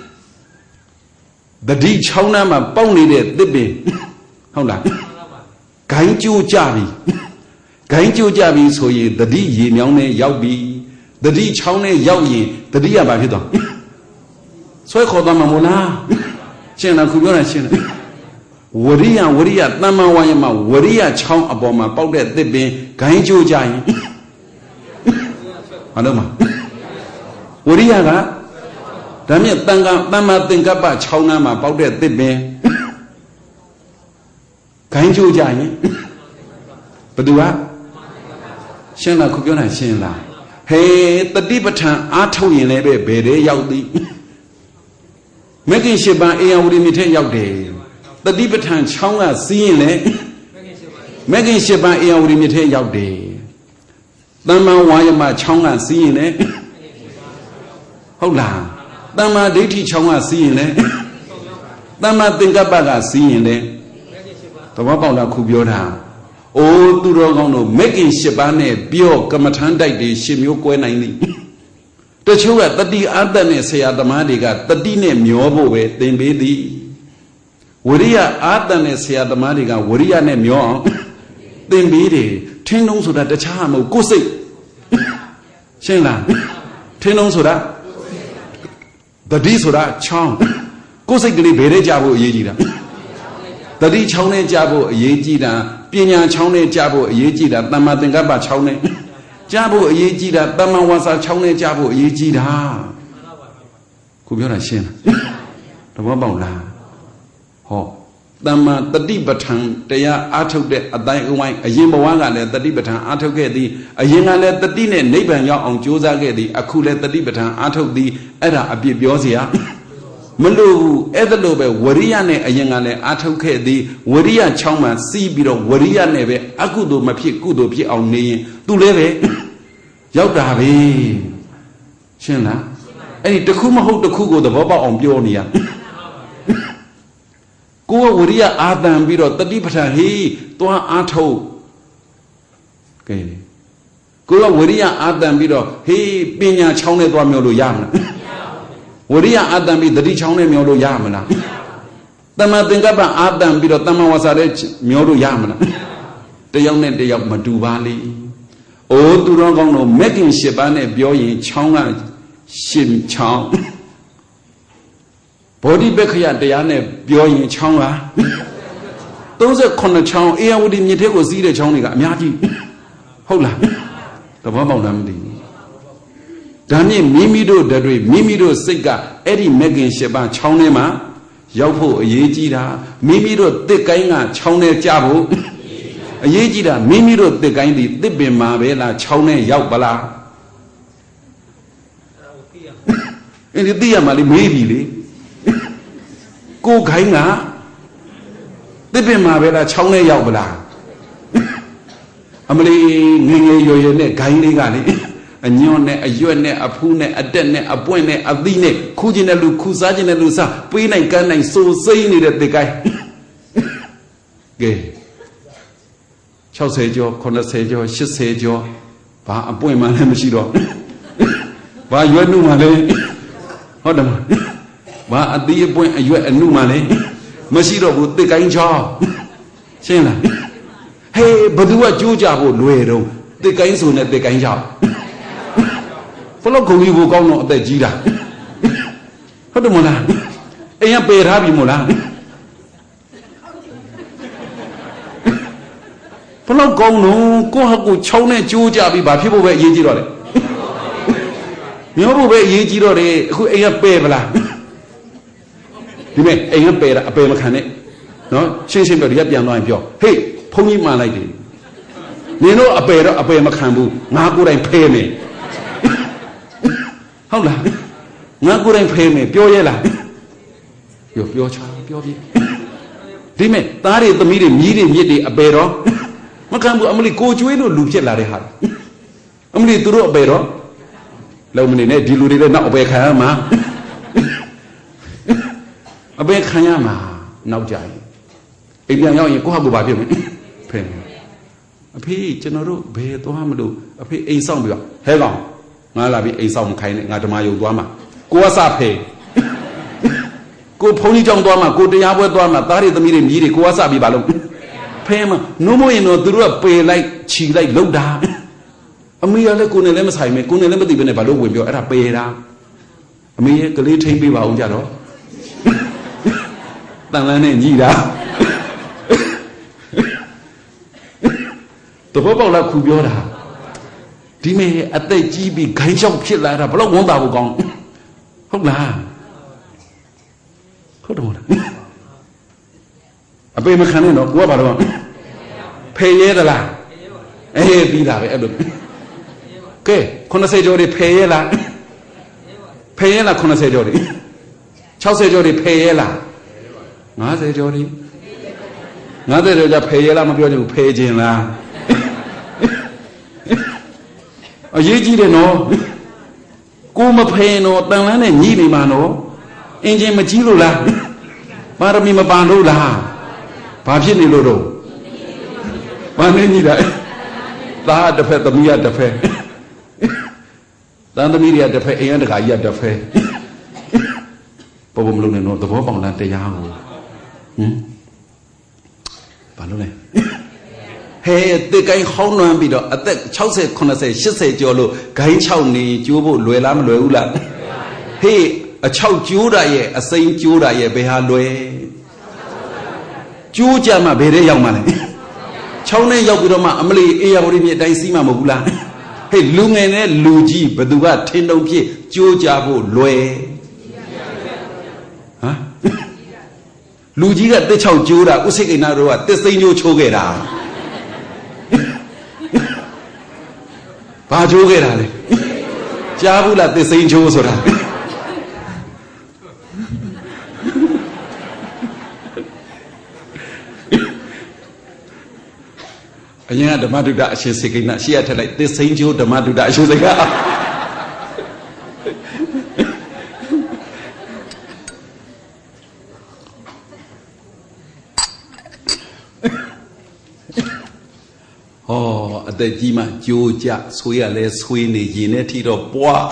တတိချောင်းနားမှာပေါက်နေတဲ့သစ်ပင်ဟုတ်လားဂိုင်းကျိုးကြပြီဂိုင်းကျိုးကြပြီဆိုရင်တတိရေမြောင်းနဲ့ရောက်ပြီတတိချောင်းနဲ့ရောက်ရင်တတိကဘာဖြစ်သွားဆွဲခေါ်သွားမှာမို့လားရှင်းလားခုပြောတာရှင်းလားဝရိယသမ္မာဝါယမဝရိယချောင်းအပေါ်မှာပေါက်တဲ့သစ်ပင်ဂိုင်းကျိုးကြရင်ဘာလို့မှာဝရိယကဒါမြင့်သမ္မာသင်္ကပ္ပချောင်းနားမှာပေါက်တဲ့သစ်ပင်ဂိုင်းကျိုးကြရင်ဘသူကရှင်းလားခုပြောတာရှင်းလားဟေးတတိပဋ္ဌာန်အားထုတ်ရင်လည်းပဲဘယ်တဲ့ရောက်သည်မဂ္ဂင်8ပါးအေယဝတိမြစ်ထဲရောက်တယ်တတိပဋ္ဌာန်ချောင်းကစီးရင်လည်းမဂ္ဂင်8ပါးအေယဝတိမြစ်ထဲရောက်တယ်သမ္မာဝါယမချောင်းကစီးရင်လည်းဟုတ်လားသမ္မာဒိဋ္ဌိချောင်းကစီးရင်လည်းသမ္မာသင်္ကပ္ပကစီးရင်လည်းသဘောပေါက်လားခုပြောတာအိုးသူတော်ကောင်းတို့မဂ္ဂင်8ပါးနဲ့ပြောကမ္မထမ်းတိုက်တွေ10မျိုးကွဲနိုင်သည်တချို့ကတတိအာတတ်နဲ့ဆရာသမားတွေကတတိနဲ့မျောဖို့ပဲသင်ပေးသည်ဝရိယအာတတ်နဲ့ဆရာသမားတွေကဝရိယနဲ့မျောအောင်သင်ပေးတယ်ထင်းလုံးဆိုတာတခြားမဟုတ်ကိုယ်စိတ်ရှင်းလားထင်းလုံးဆိုတာတတိဆိုတာချောင်းကိုယ်စိတ်ကလေးဘယ်ထဲကြဖို့အရေးကြီးတာတတိချောင်းနဲ့ကြဖို့အရေးကြီးတာပညာချောင်းနဲ့ကြဖို့အရေးကြီးတာသမ္မာသင်္ကပ္ပချောင်းနဲ့ကြဖို့အရေးကြီးတာသမ္မာဝါစာချောင်းနဲ့ကြဖို့အရေးကြီးတာခုပြောတာရှင်းလားတဘောပေါက်လားဟောသမ္မာတတိပဋ္ဌာန်တရားအားထုတ်တဲ့အတိုင်းအဝိုင်းအရင်ဘဝကလည်းတတိပဋ္ဌာန်အားထုတ်ခဲ့သည်အရင်ကလည်းတတိနဲ့နိဗ္ဗာန်ရောက်အောင်ကြိုးစားခဲ့သည်အခုလည်းတတိပဋ္ဌာန်အားထုတ်သည်အဲ့ဒါအပြစ်ပြောเสียမလို့ဘူးအဲ့ဒါလိုပဲဝရိယနဲ့အရင်ကလည်းအားထုတ်ခဲ့သည်ဝရိယချောင်းမှစီးပြီးတော့ဝရိယနဲ့ပဲအကုသိုလ်မဖြစ်ကုသိုလ်ဖြစ်အောင်နေရင်သူလည်းပဲရောက်တာပဲရှင်းလားအဲ့ဒီတစ်ခုမဟုတ်တစ်ခုကိုသဘောပေါက်အောင်ပြောနေရကိုယ်ကဝရိယအာတန်ပြီးတော့တတိပဋ္ဌာန်ဟေးသွားအားထုတ်ကဲကိုယ်ကဝရိယအာတန်ပြီးတော့ဟေးပညာချောင်းနဲ့သွားမျိုးလို့ရမလားဝရိယအာတန်ပြီးတတိချောင်းနဲ့မျောလို့ရမလားသမ္မာသင်္ကပ္ပအာတန်ပြီးတော့သမ္မာဝါစာနဲ့မျောလို့ရမလားတယောက်နဲ့တယောက်မတူပါလေအိုးသူတော်ကောင်းတို့မဂ္ဂင်8ပါးနဲ့ပြောရင်ချောင်းက10ချောင်းဘောဓိပက္ခယတရားနဲ့ပြောရင်ချောင်းက38ချောင်းအေယဝတိမြစ်ထဲကိုစီးတဲ့ချောင်းတွေကအများကြီးဟုတ်လားသဘောပေါက်လားမသိဘူးဒါမြင့်မိမိတို့တွေမိမိတို့စိတ်ကအဲ့ဒီမဂ္ဂင်8ပါးချောင်းထဲမှာရောက်ဖို့အရေးကြီးတာမိမိတို့တစ်ကိုင်းကချောင်းထဲကြဖို့အရေးကြီးတာမိမိတို့တစ်ကိုင်းဒီတစ်ပင်မှာပဲလားချောင်းထဲရောက်ပလားအဲ့ဒီသိရမှာလေမေးပြီလေကိုခိုင်းကတစ်ပင်မှာပဲလားချောင်းထဲရောက်ပလားအမလီငငယ်ရွယ်ရွယ်နဲ့ခိုင်းလေးကလေအညွန့်နဲ့အရွက်နဲ့အဖူးနဲ့အတက်နဲ့အပွင့်နဲ့အသီးနဲ့ခူးခြင်းနဲ့လူခူးစားခြင်းနဲ့လူစားပေးနိုင်ကမ်းနိုင်စိုးစိမ့်နေတဲ့တစ်ကိုင်းကဲ60ကျော်80ကျော်80ကျော်ဘာအပွင့်မှလည်းမရှိတော့ဘာရွက်နှုမှလည်းဟုတ်တယ်မဘာအသီးအပွင့်အရွက်အနှုမှလည်းမရှိတော့ဘူးတစ်ကိုင်းချောရှင်းလားဟေးဘသူကကြိုးကြဖို့လွယ်တော့တစ်ကိုင်းဆိုနဲ့တစ်ကိုင်းချောဘလို့ခုံကြီးကိုကောင်းတော့အသက်ကြီးတာဟဟုတ်တယ်မလားအိမ်ကပယ်ထားပြီမို့လားဘလောက်ကောင်းတော့ကိုယ့်ဟာကိုချောင်းနဲ့ကြိုးကြပြီးဘာဖြစ်ဖို့ပဲအရေးကြီးတော့လဲမျောဖို့ပဲအရေးကြီးတော့တယ်အခုအိမ်ကပယ်ပလားဒီမဲ့အိမ်ကပယ်တာအပယ်မခံနဲ့နော်ရှင်းရှင်းပြောဒီကပြန်သွားရင်ပြောဟေးဘုန်းကြီးမှန်လိုက်တယ်နင်တို့အပယ်တော့အပယ်မခံဘူးငါကိုယ်တိုင်ဖဲမယ်ဟုတ်လားငါကိုယ်တိုင်ဖဲမယ်ပြောရဲလားပြောချပြောပြဒီမဲ့သားတွေသမီးတွေမြီးတွေမြစ်တွေအပယ်တော့မခံဘူးအမလီကိုကျွေးလို့လူဖြစ်လာတဲ့ဟာအမလီသူတို့အပယ်တော့လုံမနေနဲ့ဒီလူတွေလည်းနောက်အပယ်ခံရမှာအပယ်ခံရမှာနောက်ကြရင်အိမ်ပြန်ရောက်ရင်ကိုယ့်ဟာကိုယ်ဘာဖြစ်မလဲဖဲမယ်အဖေကျွန်တော်တို့ဘယ်သွားမလို့အဖေအိမ်ဆောင်ပြီးတော့ဟဲကောင်ငါလာပြီးအိမ်ဆောင်မခိုင်းနဲ့ငါဓမ္မယုံသွားမှာကိုကစဖဲကိုဘုန်းကြီးကြောင့်သွားမှာကိုတရားပွဲသွားမှာသားတွေသမီးတွေမြည်တွေကိုကစပြီးပါလို့ဖဲမှာနှုံးမရင်တော့သူတို့ကပေလိုက်ခြီလိုက်လှုပ်တာအမေကလည်းကိုနဲ့လည်းမဆိုင်မဲကိုနဲ့လည်းမသိဘဲနဲ့ဘာလို့ဝင်ပြောအဲ့ဒါပေတာအမေရဲ့ကလေးထိမ့်ပေးပါအောင်ကြတော့တန်လန်းနဲ့ညီတာတဘောပေါက်လာခုပြောတာဒီမေအသက်ကြီးပြီးခိုင်းလျှောက်ဖြစ်လာတာဘလို့ဝန်တာဖို့ကောင်းဟုတ်လားဟုတ်တယ်မလားအပေမခံနဲ့တော့ကိုကဘာလို့ဖေရဲသလားအေးပြီးတာပဲအဲ့လိုကဲ90ကျော်တွေဖေရဲလားဖေရဲလား90ကျော်တွေ60ကျော်တွေဖေရဲလား50ကျော်တွေ50ကျော်ကြဖေရဲလားမပြောချင်ဘူးဖေခြင်းလားအရေးကြီးတယ်နော်ကိုမဖေနော်တန်လန်းနဲ့ညှိနေမှာနော်အင်ဂျင်မကြီးလို့လားပါရမီမပန်လို့လားဘာဖြစ်နေလို့တော့ဘာနဲ့ညှိတာသားတစ်ဖက်သမီးကတစ်ဖက်သားသမီးတွေကတစ်ဖက်အိမ်ကတခါကြီးကတစ်ဖက်ပေါ်မလို့နဲ့နော်သဘောပေါက်လားတရားကိုဘာလို့လဲဟဲ့တိတ်ကိုင်းဟောင်းနှွမ်းပြီးတော့အသက်60 80 80ကျော်လို့ဂိုင်း6နေကျိုးဖို့လွယ်လားမလွယ်ဘူးလားဟေးအချောက်ကျိုးတာရဲ့အစိမ်းကျိုးတာရဲ့ဘယ်ဟာလွယ်ကျိုးကြမှာဘယ်ထဲရောက်မှာလဲချောင်းနဲ့ရောက်ပြီးတော့မှအမလီအေယာဝတီမြေအတိုင်းစီးမှာမဟုတ်ဘူးလားဟေးလူငယ်နဲ့လူကြီးဘသူကထင်းတုံဖြစ်ကျိုးကြဖို့လွယ်ဟမ်လူကြီးကတစ်ချောက်ကျိုးတာဥစိတ်ကိန်းတို့ကတစ်စိမ်းကျိုးချိုးခဲ့တာဘာချိုးခဲ့တာလဲကြားဘူးလားသစ်စိမ်းချိုးဆိုတာအရင်ကဓမ္မတုဒ္ဒအရှင်စေကိန်းရှေ့ရထက်လိုက်သစ်စိမ်းချိုးဓမ္မတုဒ္ဒအရှင်စေကအသက်ကြီးမှကြိုးကြဆွေးရလဲဆွေးနေရင်နဲ့ထိတော့ပွား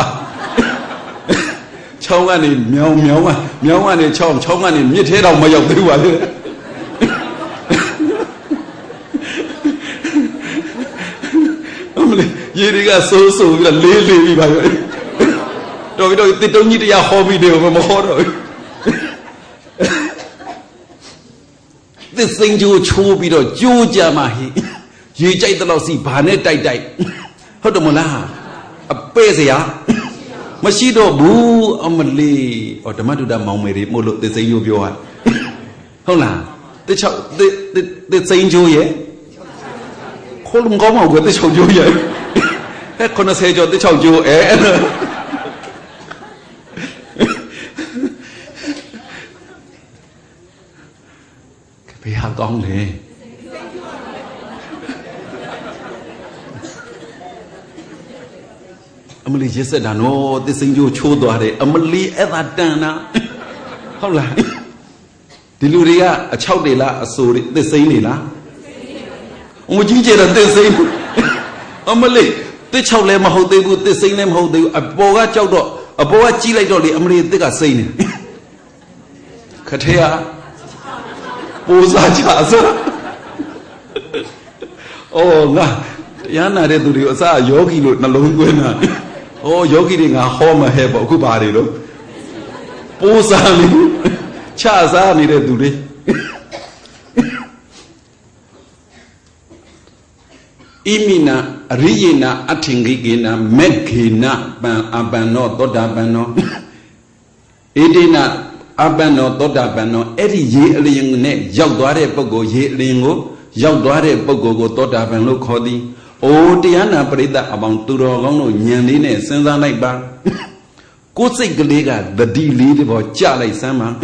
ချောင်းကနေမြောင်းကနေချောင်းကနေမြစ်ထဲတော့မရောက်သေးပါလေအမလေးရေတွေကစိုးပြီးတော့လေးပြီးပါပဲတော်ပြီးတော့တစ်တုံးကြီးတရားဟောပြီးတယ်မဟောတော့သစ်စိမ်းကြိုးချိုးပြီးတော့ကြိုးကြမှာဟိရေကြိုက်တော့စီဘာနဲ့တိုက်ဟုတ်တယ်မလားအပဲ့စရာမရှိတော့ဘူးအမလီဓမ္မတုဒ္ဒမောင်မယ်တွေမို့လို့သစ်စိမ်းကြိုးပြောရဟုတ်လားသစ်စိမ်းကြိုးရဲ့ခိုးလုံးကောင်းမှာကွယ်သစ်ချောင်းကြိုးရဲ့ဟဲ့90ကျော်သစ်ချောင်းကြိုးဘယ်ဟာကောင်းလဲအမလီရစ်စက်တာနော်သစ်စိမ်းကြိုးချိုးသွားတယ်အမလီအဲ့ဒါတန်တာဟုတ်လားဒီလူတွေကအချောက်တွေလားအဆိုတွေသစ်စိမ်းတွေလားအမကြီးကျတဲ့သစ်စိမ်းအမလီသစ်ချောက်လည်းမဟုတ်သေးဘူးသစ်စိမ်းလည်းမဟုတ်သေးဘူးအပေါ်ကကြောက်တော့အပေါ်ကကြီးလိုက်တော့လေအမလီသစ်ကစိမ်းနေခထဲကပိုးစားချဆိုအော်ငါတရားနာတဲ့သူတွေအစယောဂီလို့နှလုံးသွင်းတာဩယောဂီတွေငါဟောမဟဲ့ပေါ့အခုပါတယ်လို့ဟ Posani, Chazani de Dure. Imina, Riina, Atingigina, Megina, Abano, Dodabano, Edina, Abano, Dodabano, Eddie Ye Ling, Yaldware Bogo, Ye Lingo, Yaldware Bogo, Dodabano, Cody, O Diana Breda, about Turo, Yanine, Senzanaiba. Kosik Lega, the D lead or Charlie Sama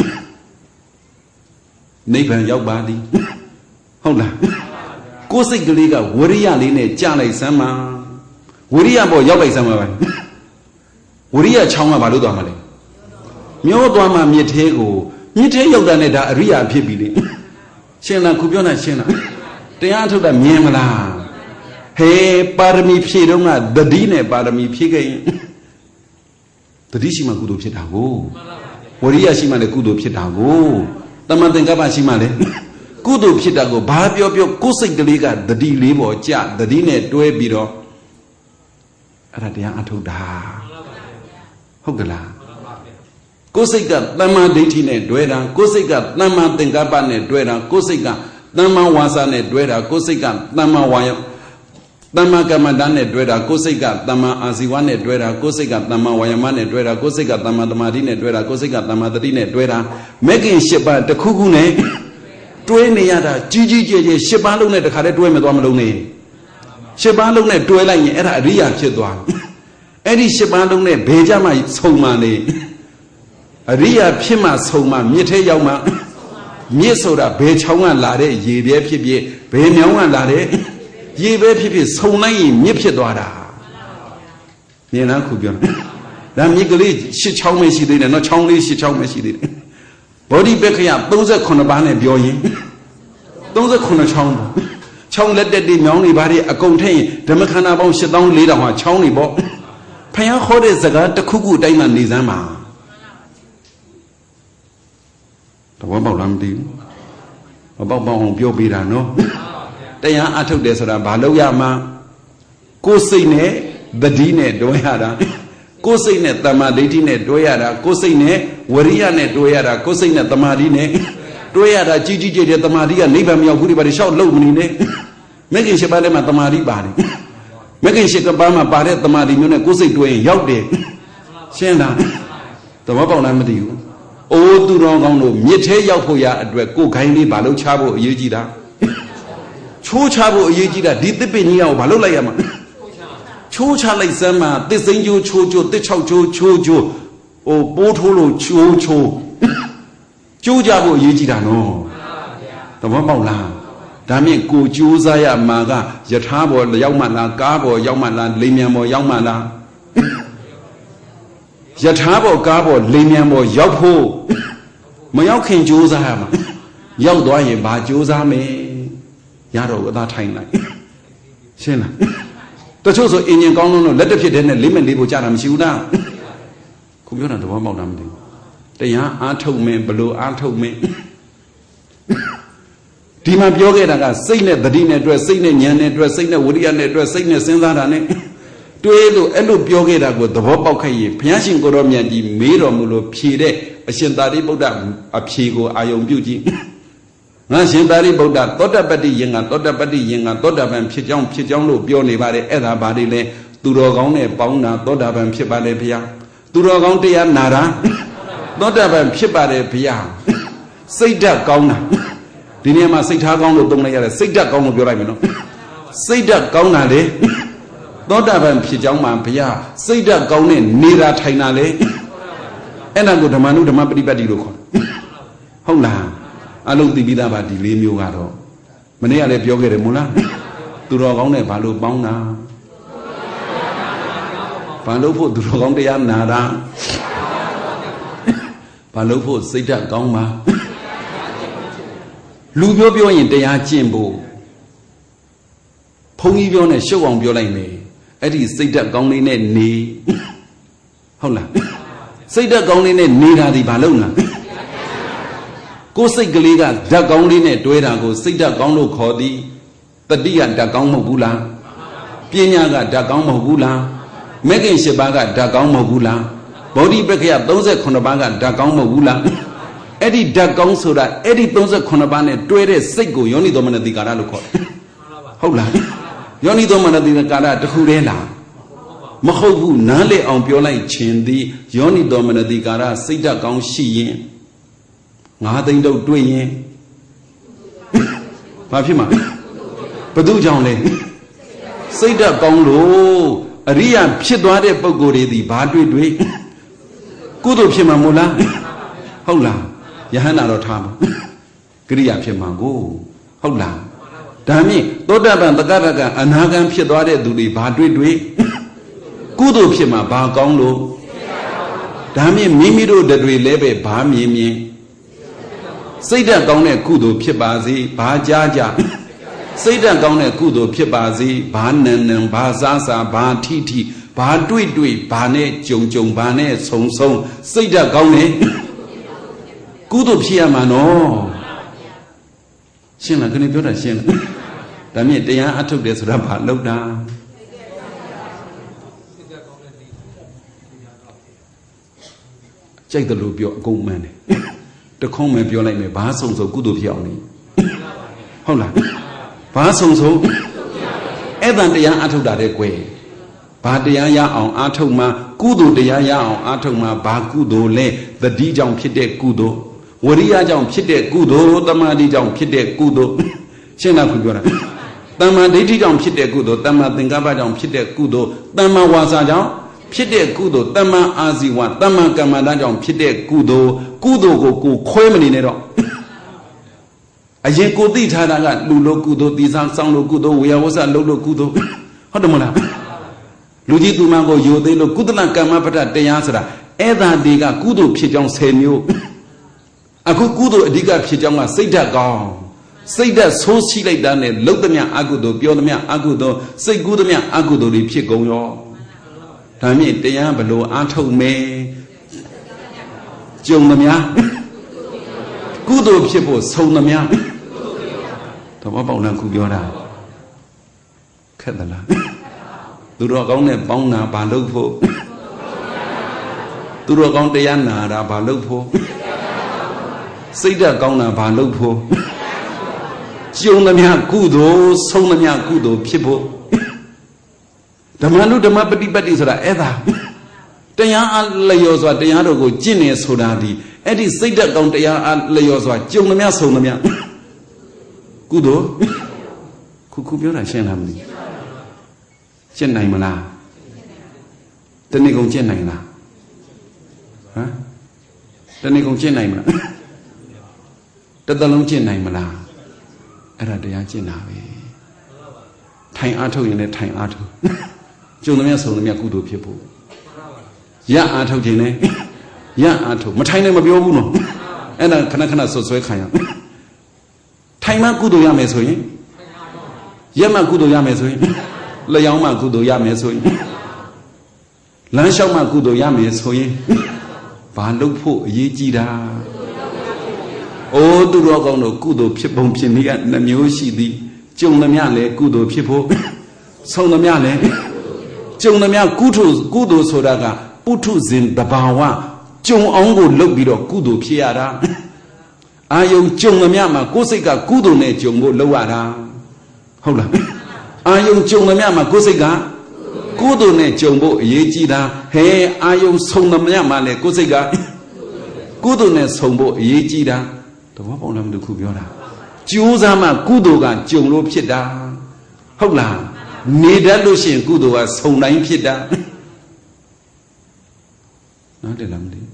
Neighbor Yobadi. Hold on. Kosik Lega, Wuria Line, Charlie Sama Wuria Boy Yobai Sama Wuria Chama Baludamale Myodama Mietego, Mite Yodaneda, Ria Pibili Shena Kubiona Shena. They are to the Miemala. Hey, Parami Pidonga, the Dine Parami Pigay. The Dishima Kudo Pitago. Waria Shima de Kudo Pitago. The Mantengaba Shimale. Kudo Pitago, Babio, Kosik the Liga, the D Libo, Cha, the Dine, Due Biro. Radia Atoda. Hogala. Kosika, Lama Detine, Duera, Kosika, Lama Tengabane, Duera, Kosika, Lama Wasane, Duera, Kosika, Lama Waya. Tama Gamadane Dweda, Kosika, Tama Aziwane Dweda, Kosika, Tama Wayamane Dweda, Kosika, Tama Damadine Dweda, Kosika, Tamadine Dweda, making Sheba, the Kugune, Dwayne Yada, Gigi, Shebalune, the Kare Dwayne, Shebalune, Dwelling, Era Ria Chedwa, Eddie Shebalune, Bejama Somane, Ria Pima Soma, Mite Yama, Miesoda, Bechonga Lade, Ye Pibi, Benyawa Lade. Ye baby so name, Nipidora. Nina Kubion. That Migli, she chow me she did, and not chongly she chow me she did. Body Beckia, those are Conabane Bioy. Those are Conachong. Chong let that the only body a contain, the Macana bone shut down later on Chongy Bo. Paya Hodes the God, the Kugu Diamond Nizama. The one about Ramdi about Bon Biobida, no? They are out of this Baloyama Cosine, the Dine, Doyada, Cosine, Tamadine, Doyada, Cosine, Wariane, Doyada, Cosine, Tamadine, Doyada, Gigi, Tamadia, Nibam, everybody shout low, making Shabadama Tamadi body, making Shikabama Bade, Tamadi, Cosi, Dwayne, Yaude, Shena, the Wabonamadi, oh, do wrong, no, Mite Yapoya, go kindly, Balo Chabo, Yujida. Chochabo Yejida did the Benia of Balolayama. Chocha like Sama, this angel Chojo, the Chojo, or Botolo Chocho. Chojabo Yejida no. The Wamala. Dami Go Josaya Maga, Yatabo, Yamana, Gabo, Yamana, Limiamo, Yamana. Yatabo, Gabo, Limiamo, Yapo. Mayakin Josahama. Yaudoye, Bajosame. Yaro that time like Shena. The Choso Indian Gono, let the pit and lemon libo jaram shuna. Kubiona the one about them. They are told me below, told me. Dima Biogeta, Saint the dinner dress, Saint Yan dress, Saint Woodian dress, Saint Senzane. To Elo Biogeta with the Vopokai, Piashin Goromian, Miro Mulo Pide, a Shentari Boda, a Pigo, Ion Beauty. Nashindari Boda, Tota Badi Yanga, Tota Badi Yanga, Tota Van Pijong, Pijong, Bione Bade, Eda Badile, Durogone, Bauna, Tota Van Pibade Pia, Durogontia Nara, Tota Van Pibade Pia, Sita Gauna, Dinema Sita Gono, Donaya, Sita Gono, Biramino, Sita Gauna, Tota Van Pijong Pia, Sita Gone, Nira Tainale, and I go to Manu, the Mabdi Badiluko. Hola. I look the Bidaba di Limugaro. Mania le Piogere Mula, Durogone, Balu Bauna Palupo, Durogonde Nara Palupo, Sita Goma Lubio in Dea Jimbo Pony Bione, show on Biolane, Eddie Sita Gongli Ni Hola Sita Gongli Nira di Balona. Kosik Galiga, Dagonline, Duera, go Sita Gondo Codi, the Dia Dagamo Gula, Pianaga Dagamo Gula, Megan Shebaga Dagamo Gula, ဘောဓိပက္ခယ39ပါးကဓာတ်ကောင်းမဟုတ်ဘူးလားအဲ့ဒီဓာတ်ကောင်းဆိုတာအဲ့ဒီ39ပါးနဲ့တွဲတဲ့စိတ်ကိုယောနိသောမနတိကာရလို့ခေါ်တယ်ဟုတ်လားယောနိသောမနတိကာရတခုတည်းလားမဟုတ်ဘူးနားလေအောင်ပြောလိုက်ခြင်းသည်ယောနိသောမနတိကာရစိတ်ဓာတ်ကောင်းရှိရင်9သိန်းတုပ်တွေ့ရင်ဘာဖြစ်မှာဘသူကြောင့်လဲစိတ်ဓာတ်ကောင်းလို့အရိယာဖြစ်သွားတဲ့ပုဂ္ဂိုလ်တွေသည်ဘာတွေ့ကုသိုလ်ဖြစ်မှာမို့လားဟုတ်လားယဟန္တာတော့ထားမှာကရိယာဖြစ်မှာကိုဟုတ်လားဒါမြင့်သောတာပန်တက္ကရာကအနာဂံဖြစ်သွားတဲ့သူတွေဘာတွေ့ကုသိုလ်ဖြစ်မှာဘာကောင်းလို့ဒါမြင့်မိမိတို့တွေလည်းပဲဘာမြင်စိတ်ဓာတ်ကောင်းတဲ့ကုသိုလ်ဖြစ်ပါစေဘာကြားကြစိတ်ဓာတ်ကောင်းတဲ့ကုသိုလ်ဖြစ်ပါစေဘာနန်နန်ဘာစားစားဘာထိထိဘာတွေ့ဘာနဲ့ကြုံဘာနဲ့ဆုံစိတ်ဓာတ်ကောင်းတဲ့ကုသိုလ်ဖြစ်ရမှာနော်ရှင်းလားခင်ဗျပြောတာရှင်းလားဒါမြင့်တရားအထုတ်တယ်ဆိုတာဘာလုပ်တာကြိုက်တယ်လို့ပြောအကုန်မှန်တယ်တခုံးပဲပြောလိုက်မယ်ဘာဆုံကုသိုလ်ဖြစ်အောင်လေဟုတ်လားဘာဆုံအဲ့တန်တရားအထုတ်တာတဲ့ကွယ်ဘာတရားရအောင်အထုတ်မှာကုသိုလ်တရားရအောင်အထုတ်မှာဘာကုသိုလ်လဲသတိကြောင့်ဖြစ်တဲ့ကုသိုလ်ဝရိယကြောင့်ဖြစ်တဲ့ကုသိုလ်တမာတိကြောင့်ဖြစ်တဲ့ကုသိုလ်ရှင်းလားခုပြောတာတမ္မာဒိဋ္ဌိကြောင့်ဖြစ်တဲ့ကုသိုလ်တမ္မာသင်္ကပ္ပကြောင့်ဖြစ်တဲ့ကုသိုလ်တမ္မာဝါစာကြောင့်ဖြစ်တဲ့ကုသိုလ်တမ္မာအာဇီဝတမ္မာကမ္မန္တကြောင့်ဖြစ်တဲ့ကုသိုလ်ကိုခွဲမနေနဲ့တော့အရင်ကိုသိထားတာကလူလို့ကုသိုလ်တိဆောင်ဆောင်လို့ကုသိုလ်ဝေယဝဆလုပ်လို့ကုသိုလ်ဟုတ်တယ်မလားလူကြီးသူမကိုယိုသေးလို့ကုသလကမ္မပဋ္ဌတရားဆိုတာအဲ့ဒါဒီကကုသိုလ်ဖြစ်ကြောင်း10မျိုးအခုကုသိုလ်အဓိကဖြစ်ကြောင်းကစိတ်ဓာတ်ကောင်းစိတ်ဓာတ်ဆိုးရှိလိုက်တာနဲ့လှုပ်သမျှအကုသိုလ်ပြောသမျှအကုသိုလ်စိတ်ကူးသမျှအကုသိုလ်တွေဖြစ်ကုန်ရောဒါမြင့်တရားဘလို့အားထုတ်မယ်ကြုံသမျှကုသိုလ်ဖြစ်ဖို့ဆုံးသမျှသဘောပေါက်လားခုပြောတာခက်သလားသူတော်ကောင်းနဲ့ပေါင်းတာဘာလုပ်ဖို့သူတော်ကောင်းတရားနာတာဘာလုပ်ဖို့စိတ်ဓာတ်ကောင်းတာဘာလုပ်ဖို့ကြုံသမျှကုသိုလ်ဆုံးသမျှကုသိုလ်ဖြစ်ဖို့ဓမ္မနုဓမ္မပฏิပတ်တိဆိုတာအဲ့ဒါတရားအလျော်စွာတရားတော်ကိုကျင့်နေဆိုတာဒီအဲ့ဒီစိတ်ဓာတ်ကောင်းတရားအလျော်စွာကြုံသမျှဆုံးသမျှကုသိုလ်ခုပြောတာရှင်းလားမသိကျင့်နိုင်မလားတနေ့ကုန်ကျင့်နိုင်လားဟမ်တနေ့ကုန်ကျင့်နိုင်မလားတသက်လုံးကျင့်နိုင်မလားအဲ့ဒါတရားကျင့်တာပဲထိုင်အားထုတ်ရင်လည်းထိုင်အားထုတ်ကျုံသမျှဆုံးသမျှကုသိုလ်ဖြစ်ဖို့ရအားထုတ်ခြင်းနဲ့ရအားထုတ်မထိုင်နဲ့မပြောဘူးနော်အဲ့ဒါခဏဆွဆွဲခံရထိုင်မှကုသိုလ်ရမယ်ဆိုရင်ရက်မှကုသိုလ်ရမယ်ဆိုရင်လျောင်းမှကုသိုလ်ရမယ်ဆိုရင်လမ်းလျှောက်မှကုသိုလ်ရမယ်ဆိုရင်ဘာလုပ်ဖို့အရေးကြီးတာအိုးသူတော်ကောင်းတို့ကုသိုလ်ဖြစ်ပုံဖြစ်နည်းကနှမျိုးရှိသည်ကြုံသမျှလည်းကုသိုလ်ဖြစ်ဖို့ဆုံးသမျှလည်းကြုံသမျှကုသိုလ်ဆိုတာကပုထုဇဉ်တဘာဝကြုံအောင်ကိုလုပ်ပြီးတော့ကုသိုလ်ဖြစ်ရတာအာယုံကြုံသမျှမှာကိုယ်စိတ်ကကုသိုလ်နဲ့ကြုံဖို့လုပ်ရတာဟုတ်လားအာယုံကြုံသမျှမှာကိုယ်စိတ်ကကုသိုလ်နဲ့ကြုံဖို့အရေးကြီးတာဟဲအာယုံဆုံးသမျှမှာလည်းကိုယ်စိတ်ကကုသိုလ်နဲ့ဆုံးဖို့အရေးကြီးတာသဘောပေါက်လားမလို့ခုပြောတာကြိုးစားမှကုသိုလ်ကကြုံလို့ဖြစ်တာဟုတ်လားနေတတ်လို့ရှိရင်ကုသိုလ်ကဆုံးတိုင်းဖြစ်တာနားလည်လားမသိ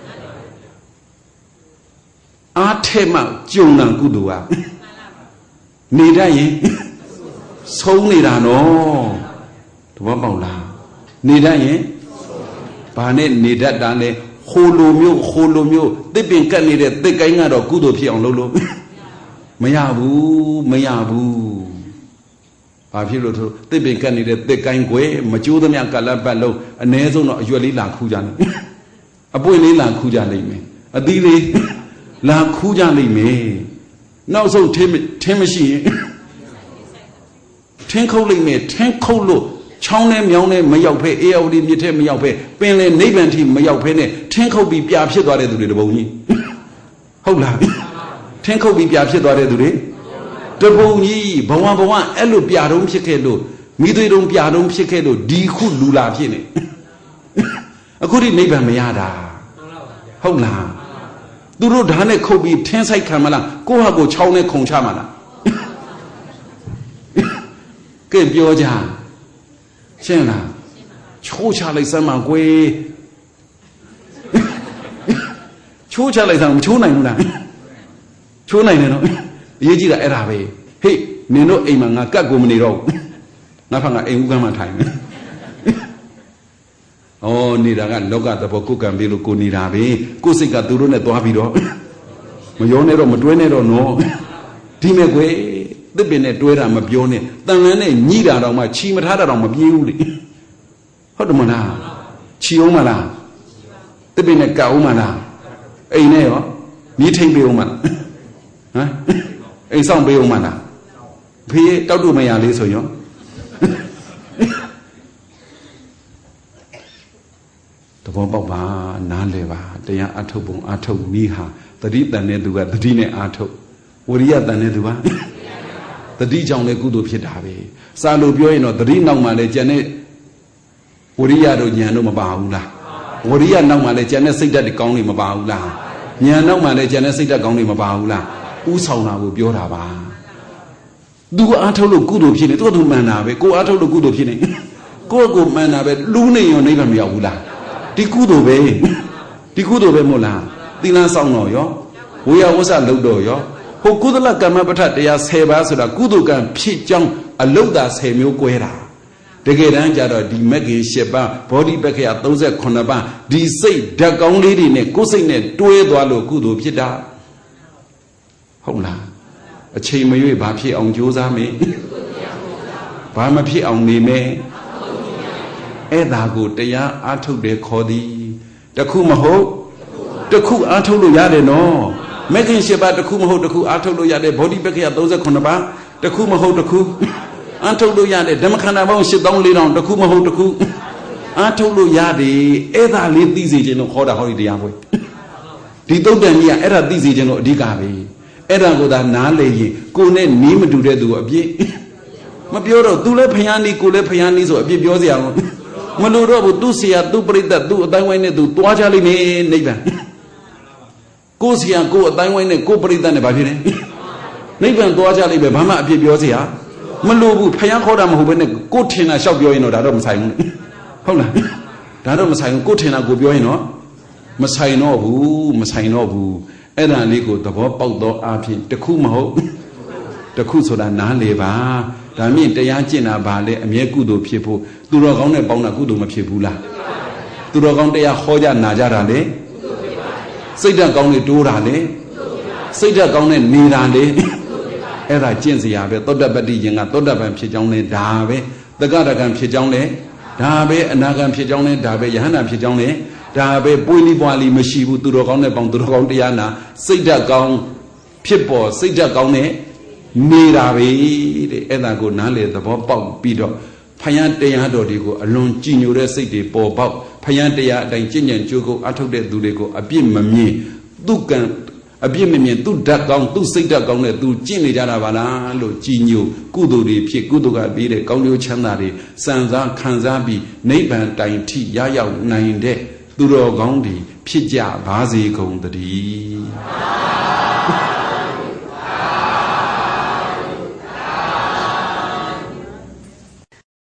အားထဲမှကြုံတာကုသိုလ်ကနေတတ်ရင်ဆုံးနေတာနော်သဘောပေါက်လားနေတတ်ရင်ဘာနဲ့နေတတ်တာလဲဟိုလိုမျိုးတစ်ပင်ကတ်နေတဲ့တစ်ကိုင်းကတော့ကုသိုလ်ဖြစ်အောင်လုပ်လို့မရဘူးဘာဖြစ်လို့တစ်ပင်ကတ်နေတဲ့တစ်ကိုင်းကွယ်မကျိုးသမျှကလပ်ပတ်လုံးအ ਨੇ ဆုံးတော့အရွက်လေးလာခူးကြတယ်အပွင့်လေးလာခူးကြလိမ့်မယ်အသီးလေးလာခူးကြလိမ့်မယ်နောက်ဆုံးထင်းမရှိရင်ထင်းခုတ်လိမ့်မယ်ထင်းခုတ်လို့ချောင်းနဲ့မြောင်းနဲ့မရောက်ဖဲအေယောဒီမြစ်ထဲမရောက်ဖဲပင်လေနိဗ္ဗာန်ထိမရောက်ဖဲနဲ့ထင်းခုတ်ပြီးပြာဖြစ်သွားတဲ့သူတွေတပုံကြီးဟုတ်လားထင်းခုတ်ပြီးပြာဖြစ်သွားတဲ့သူတွေတပုံကြီးဘဝအဲ့လိုပြာတုံးဖြစ်ခဲ့လို့မိသွေးတုံးပြာတုံးဖြစ်ခဲ့လို့ဒီခုလူလာဖြစ်နေအခုဒီနိဗ္ဗာန်မရတာဟုတ်လားသူတို့ဓာတ်နဲ့ခုတ်ပြီးထင်းဆိုင်ခံမလားကိုယ့်ဟာကိုယ်ချောင်းနဲ့ခုံချမလားကဲပြောကြရှင်းလားချိုးချလိုက်စမ်းပါကွယ်ချိုးချလိုက်စမ်းမချိုးနိုင်ဘူးလားချိုးနိုင်တယ်နော်အရေးကြီးတာအဲ့ဒါပဲဟေ့နင်တို့အိမ်မှာငါကတ်ကိုမနေတော့ဘူးငါဖကအိမ်ဦးကမ်းမှာထိုင်မယ်ဩနေတာကလောကသဘောကိုကံပေးလို့ကိုနေတာပဲကိုစိတ်ကသူတို့နဲ့သွားပြီးတော့မရောနဲ့တော့မတွဲနဲ့တော့နော်ဒီမဲ့ကွယ်သစ်ပင်နဲ့တွဲတာမပြောနဲ့တန်လန်းနဲ့ညှိတာတော့မှချီမထားတာတော့မပြေးဘူးလေဟုတ်တယ်မလားချီအောင်မလားသစ်ပင်နဲ့ကောက်အောင်မလားအိမ်နဲ့ရောမြေထိန်ပေးအောင်မလားဟမ်အိမ်ဆောင်ပေးအောင်မလားဖေးတောက်တူမရလေးဆိုရောသဘောပေါက်ပါနားလဲပါတရားအထုတ်ပုံအထုတ်နည်းဟာတတိတန်တဲ့သူကတတိနဲ့အထုတ်ဝရိယတန်တဲ့သူကတတိကြောင့်လည်းကုသိုလ်ဖြစ်တာပဲစာလို့ပြောရင်တော့တတိနောက်မှလည်းကျန်တဲ့ဝရိယတို့ဉာဏ်တို့မပါဘူးလားဝရိယနောက်မှလည်းကျန်တဲ့စိတ်ဓာတ်တွေကောင်းတွေမပါဘူးလားဉာဏ်နောက်မှလည်းကျန်တဲ့စိတ်ဓာတ်ကောင်းတွေမပါဘူးလားဥဆောင်တာကိုပြောတာပါသူကအားထုတ်လို့ကုသိုလ်ဖြစ်နေသူကသူမှန်တာပဲကိုအားထုတ်လို့ကုသိုလ်ဖြစ်နေကိုကိုမှန်တာပဲလူနေရောနိဗ္ဗာန်မရောက်ဘူးလားဒီကုသိုလ်ပဲဒီကုသိုလ်ပဲမို့လားသီလဆောင်တော့ရောဝေယဝဆလုပ်တော့ရောဟိုကုသလကမ္မပဋ္ဌတရား10ပါးဆိုတာကုသိုလ်ကံဖြစ်ကြောင်းအလုတ်တာ10မျိုး꿰တာတကယ်တမ်းကျတော့ဒီမဂ္ဂင်10ပါးဘောဓိပက္ခယ38ပါးဒီစိတ်ဓာတ်ကောင်းလေးတွေနဲ့ကိုယ်စိတ်နဲ့တွဲသွားလို့ကုသိုလ်ဖြစ်တာဟုတ်လားအချိန်မရွေးဘာဖြစ်အောင်ကြိုးစားမယ်ဘာမဖြစ်အောင်နေမယ်အဲ့ဒါကိုတရားအားထုတ်တယ်ခေါ်သည်တခုမဟုတ်တခုအားထုတ်လို့ရတယ်နော်မဂ္ဂင်10ပါးတခုမဟုတ်တခုအားထုတ်လို့ရတယ်ဘောဓိပက္ခယ38ပါးတခုမဟုတ်တခုအားထုတ်လို့ရတယ်ဓမ္မခန္ဓာပေါင်း8400တခုမဟုတ်တခုအားထုတ်လို့ရတယ်အဲ့ဒါလေးသိစေခြင်းလို့ခေါ်တာဟောဒီတရားပွဲဒီသုတ်တန်ကြီးကအဲ့ဒါသိစေခြင်းလို့အဓိကပဲအဲ့ဒါကိုသာနားလေရင်ကိုနဲ့နီးမတူတဲ့သူကိုအပြစ်မပြောတော့သူလည်းဖျားနီးကိုလည်းဖျားနီးဆိုအပြစ်ပြောစရာမလိုတော့ဘူးသူဆရာသူပြိတ္တသူအတိုင်းဝိုင်းနဲ့သူတွားကြလိမ့်မယ်နိဗ္ဗာန်ကိုဆရာကိုအတိုင်းဝိုင်းနဲ့ကိုပြိတ္တနဲ့ဘာဖြစ်လဲနိဗ္ဗာန်တွားကြလိမ့်မယ်ဘာမှအပြစ်ပြောစရာမလိုဘူးဖျားခေါ်တာမဟုတ်ဘဲနဲ့ကိုထင်တာလျှောက်ပြောရင်တော့ဒါတော့မဆိုင်ဘူးဟုတ်လားဒါတော့မဆိုင်ဘူးကိုထင်တာကိုပြောရင်တော့မဆိုင်တော့ဘူးမဆိုင်တော့ဘူးအဲ့ဒါလေးကိုသဘောပေါက်သောအဖြစ်တခုမဟုတ်တခုဆိုတာနားလေပါဒါမြင့်တရားကျင့်တာပါလေအမြဲကုသိုလ်ဖြစ်ဖို့သူတော်ကောင်းနဲ့ပေါင်းတာကုသိုလ်မဖြစ်ဘူးလားသူတော်ကောင်းတရားဟောကြနာကြတာလေစိတ်ဓာတ်ကောင်းတွေတိုးတာလေစိတ်ဓာတ်ကောင်းနဲ့နေတာလေအဲ့ဒါကျင့်စရာပဲသောတပတ္တိယင်ကသောတပန်ဖြစ်ကြောင်းလဲဒါပဲတက္ကရကံဖြစ်ကြောင်းလဲဒါပဲအနာဂံဖြစ်ကြောင်းလဲဒါပဲယဟန္တာဖြစ်ကြောင်းလဲဒါပဲပွေးလီပွားလီမရှိဘူးသူတော်ကောင်းနဲ့ပေါင်းသူတော်ကောင်းတရားနာစိတ်ဓာတ်ကောင်းဖြစ်ပေါ်စိတ်ဓာတ်ကောင်းနဲ့နေတာပဲတဲ့အဲ့ဒါကိုနားလေသဘောပေါက်ပြီးတော့ဖယားတရားတော်တွေကိုအလွန်ကြည်ညိုတဲ့စိတ်တွေပေါ်ပေါက်ဖယားတရားအတိုင်းကျင့်ကြံကြိုးကုပ်အထုတ်တဲ့သူတွေကိုအပြစ်မမြင်သူကံအပြစ်မမြင်သူဓာတ်ကောင်းသူစိတ်ဓာတ်ကောင်းနဲ့သူကျင့်နေကြတာပါလားလို့ကြည်ညိုကုသိုလ်တွေဖြစ်ကုသိုလ်ကပြီးတဲ့ကောင်းကျိုးချမ်းသာတွေစံစားခံစားပြီးနိဗ္ဗာန်တိုင်ထိရရောက်နိုင်တဲ့သူတော်ကောင်းတွေဖြစ်ကြပါစေကုန်သတည်း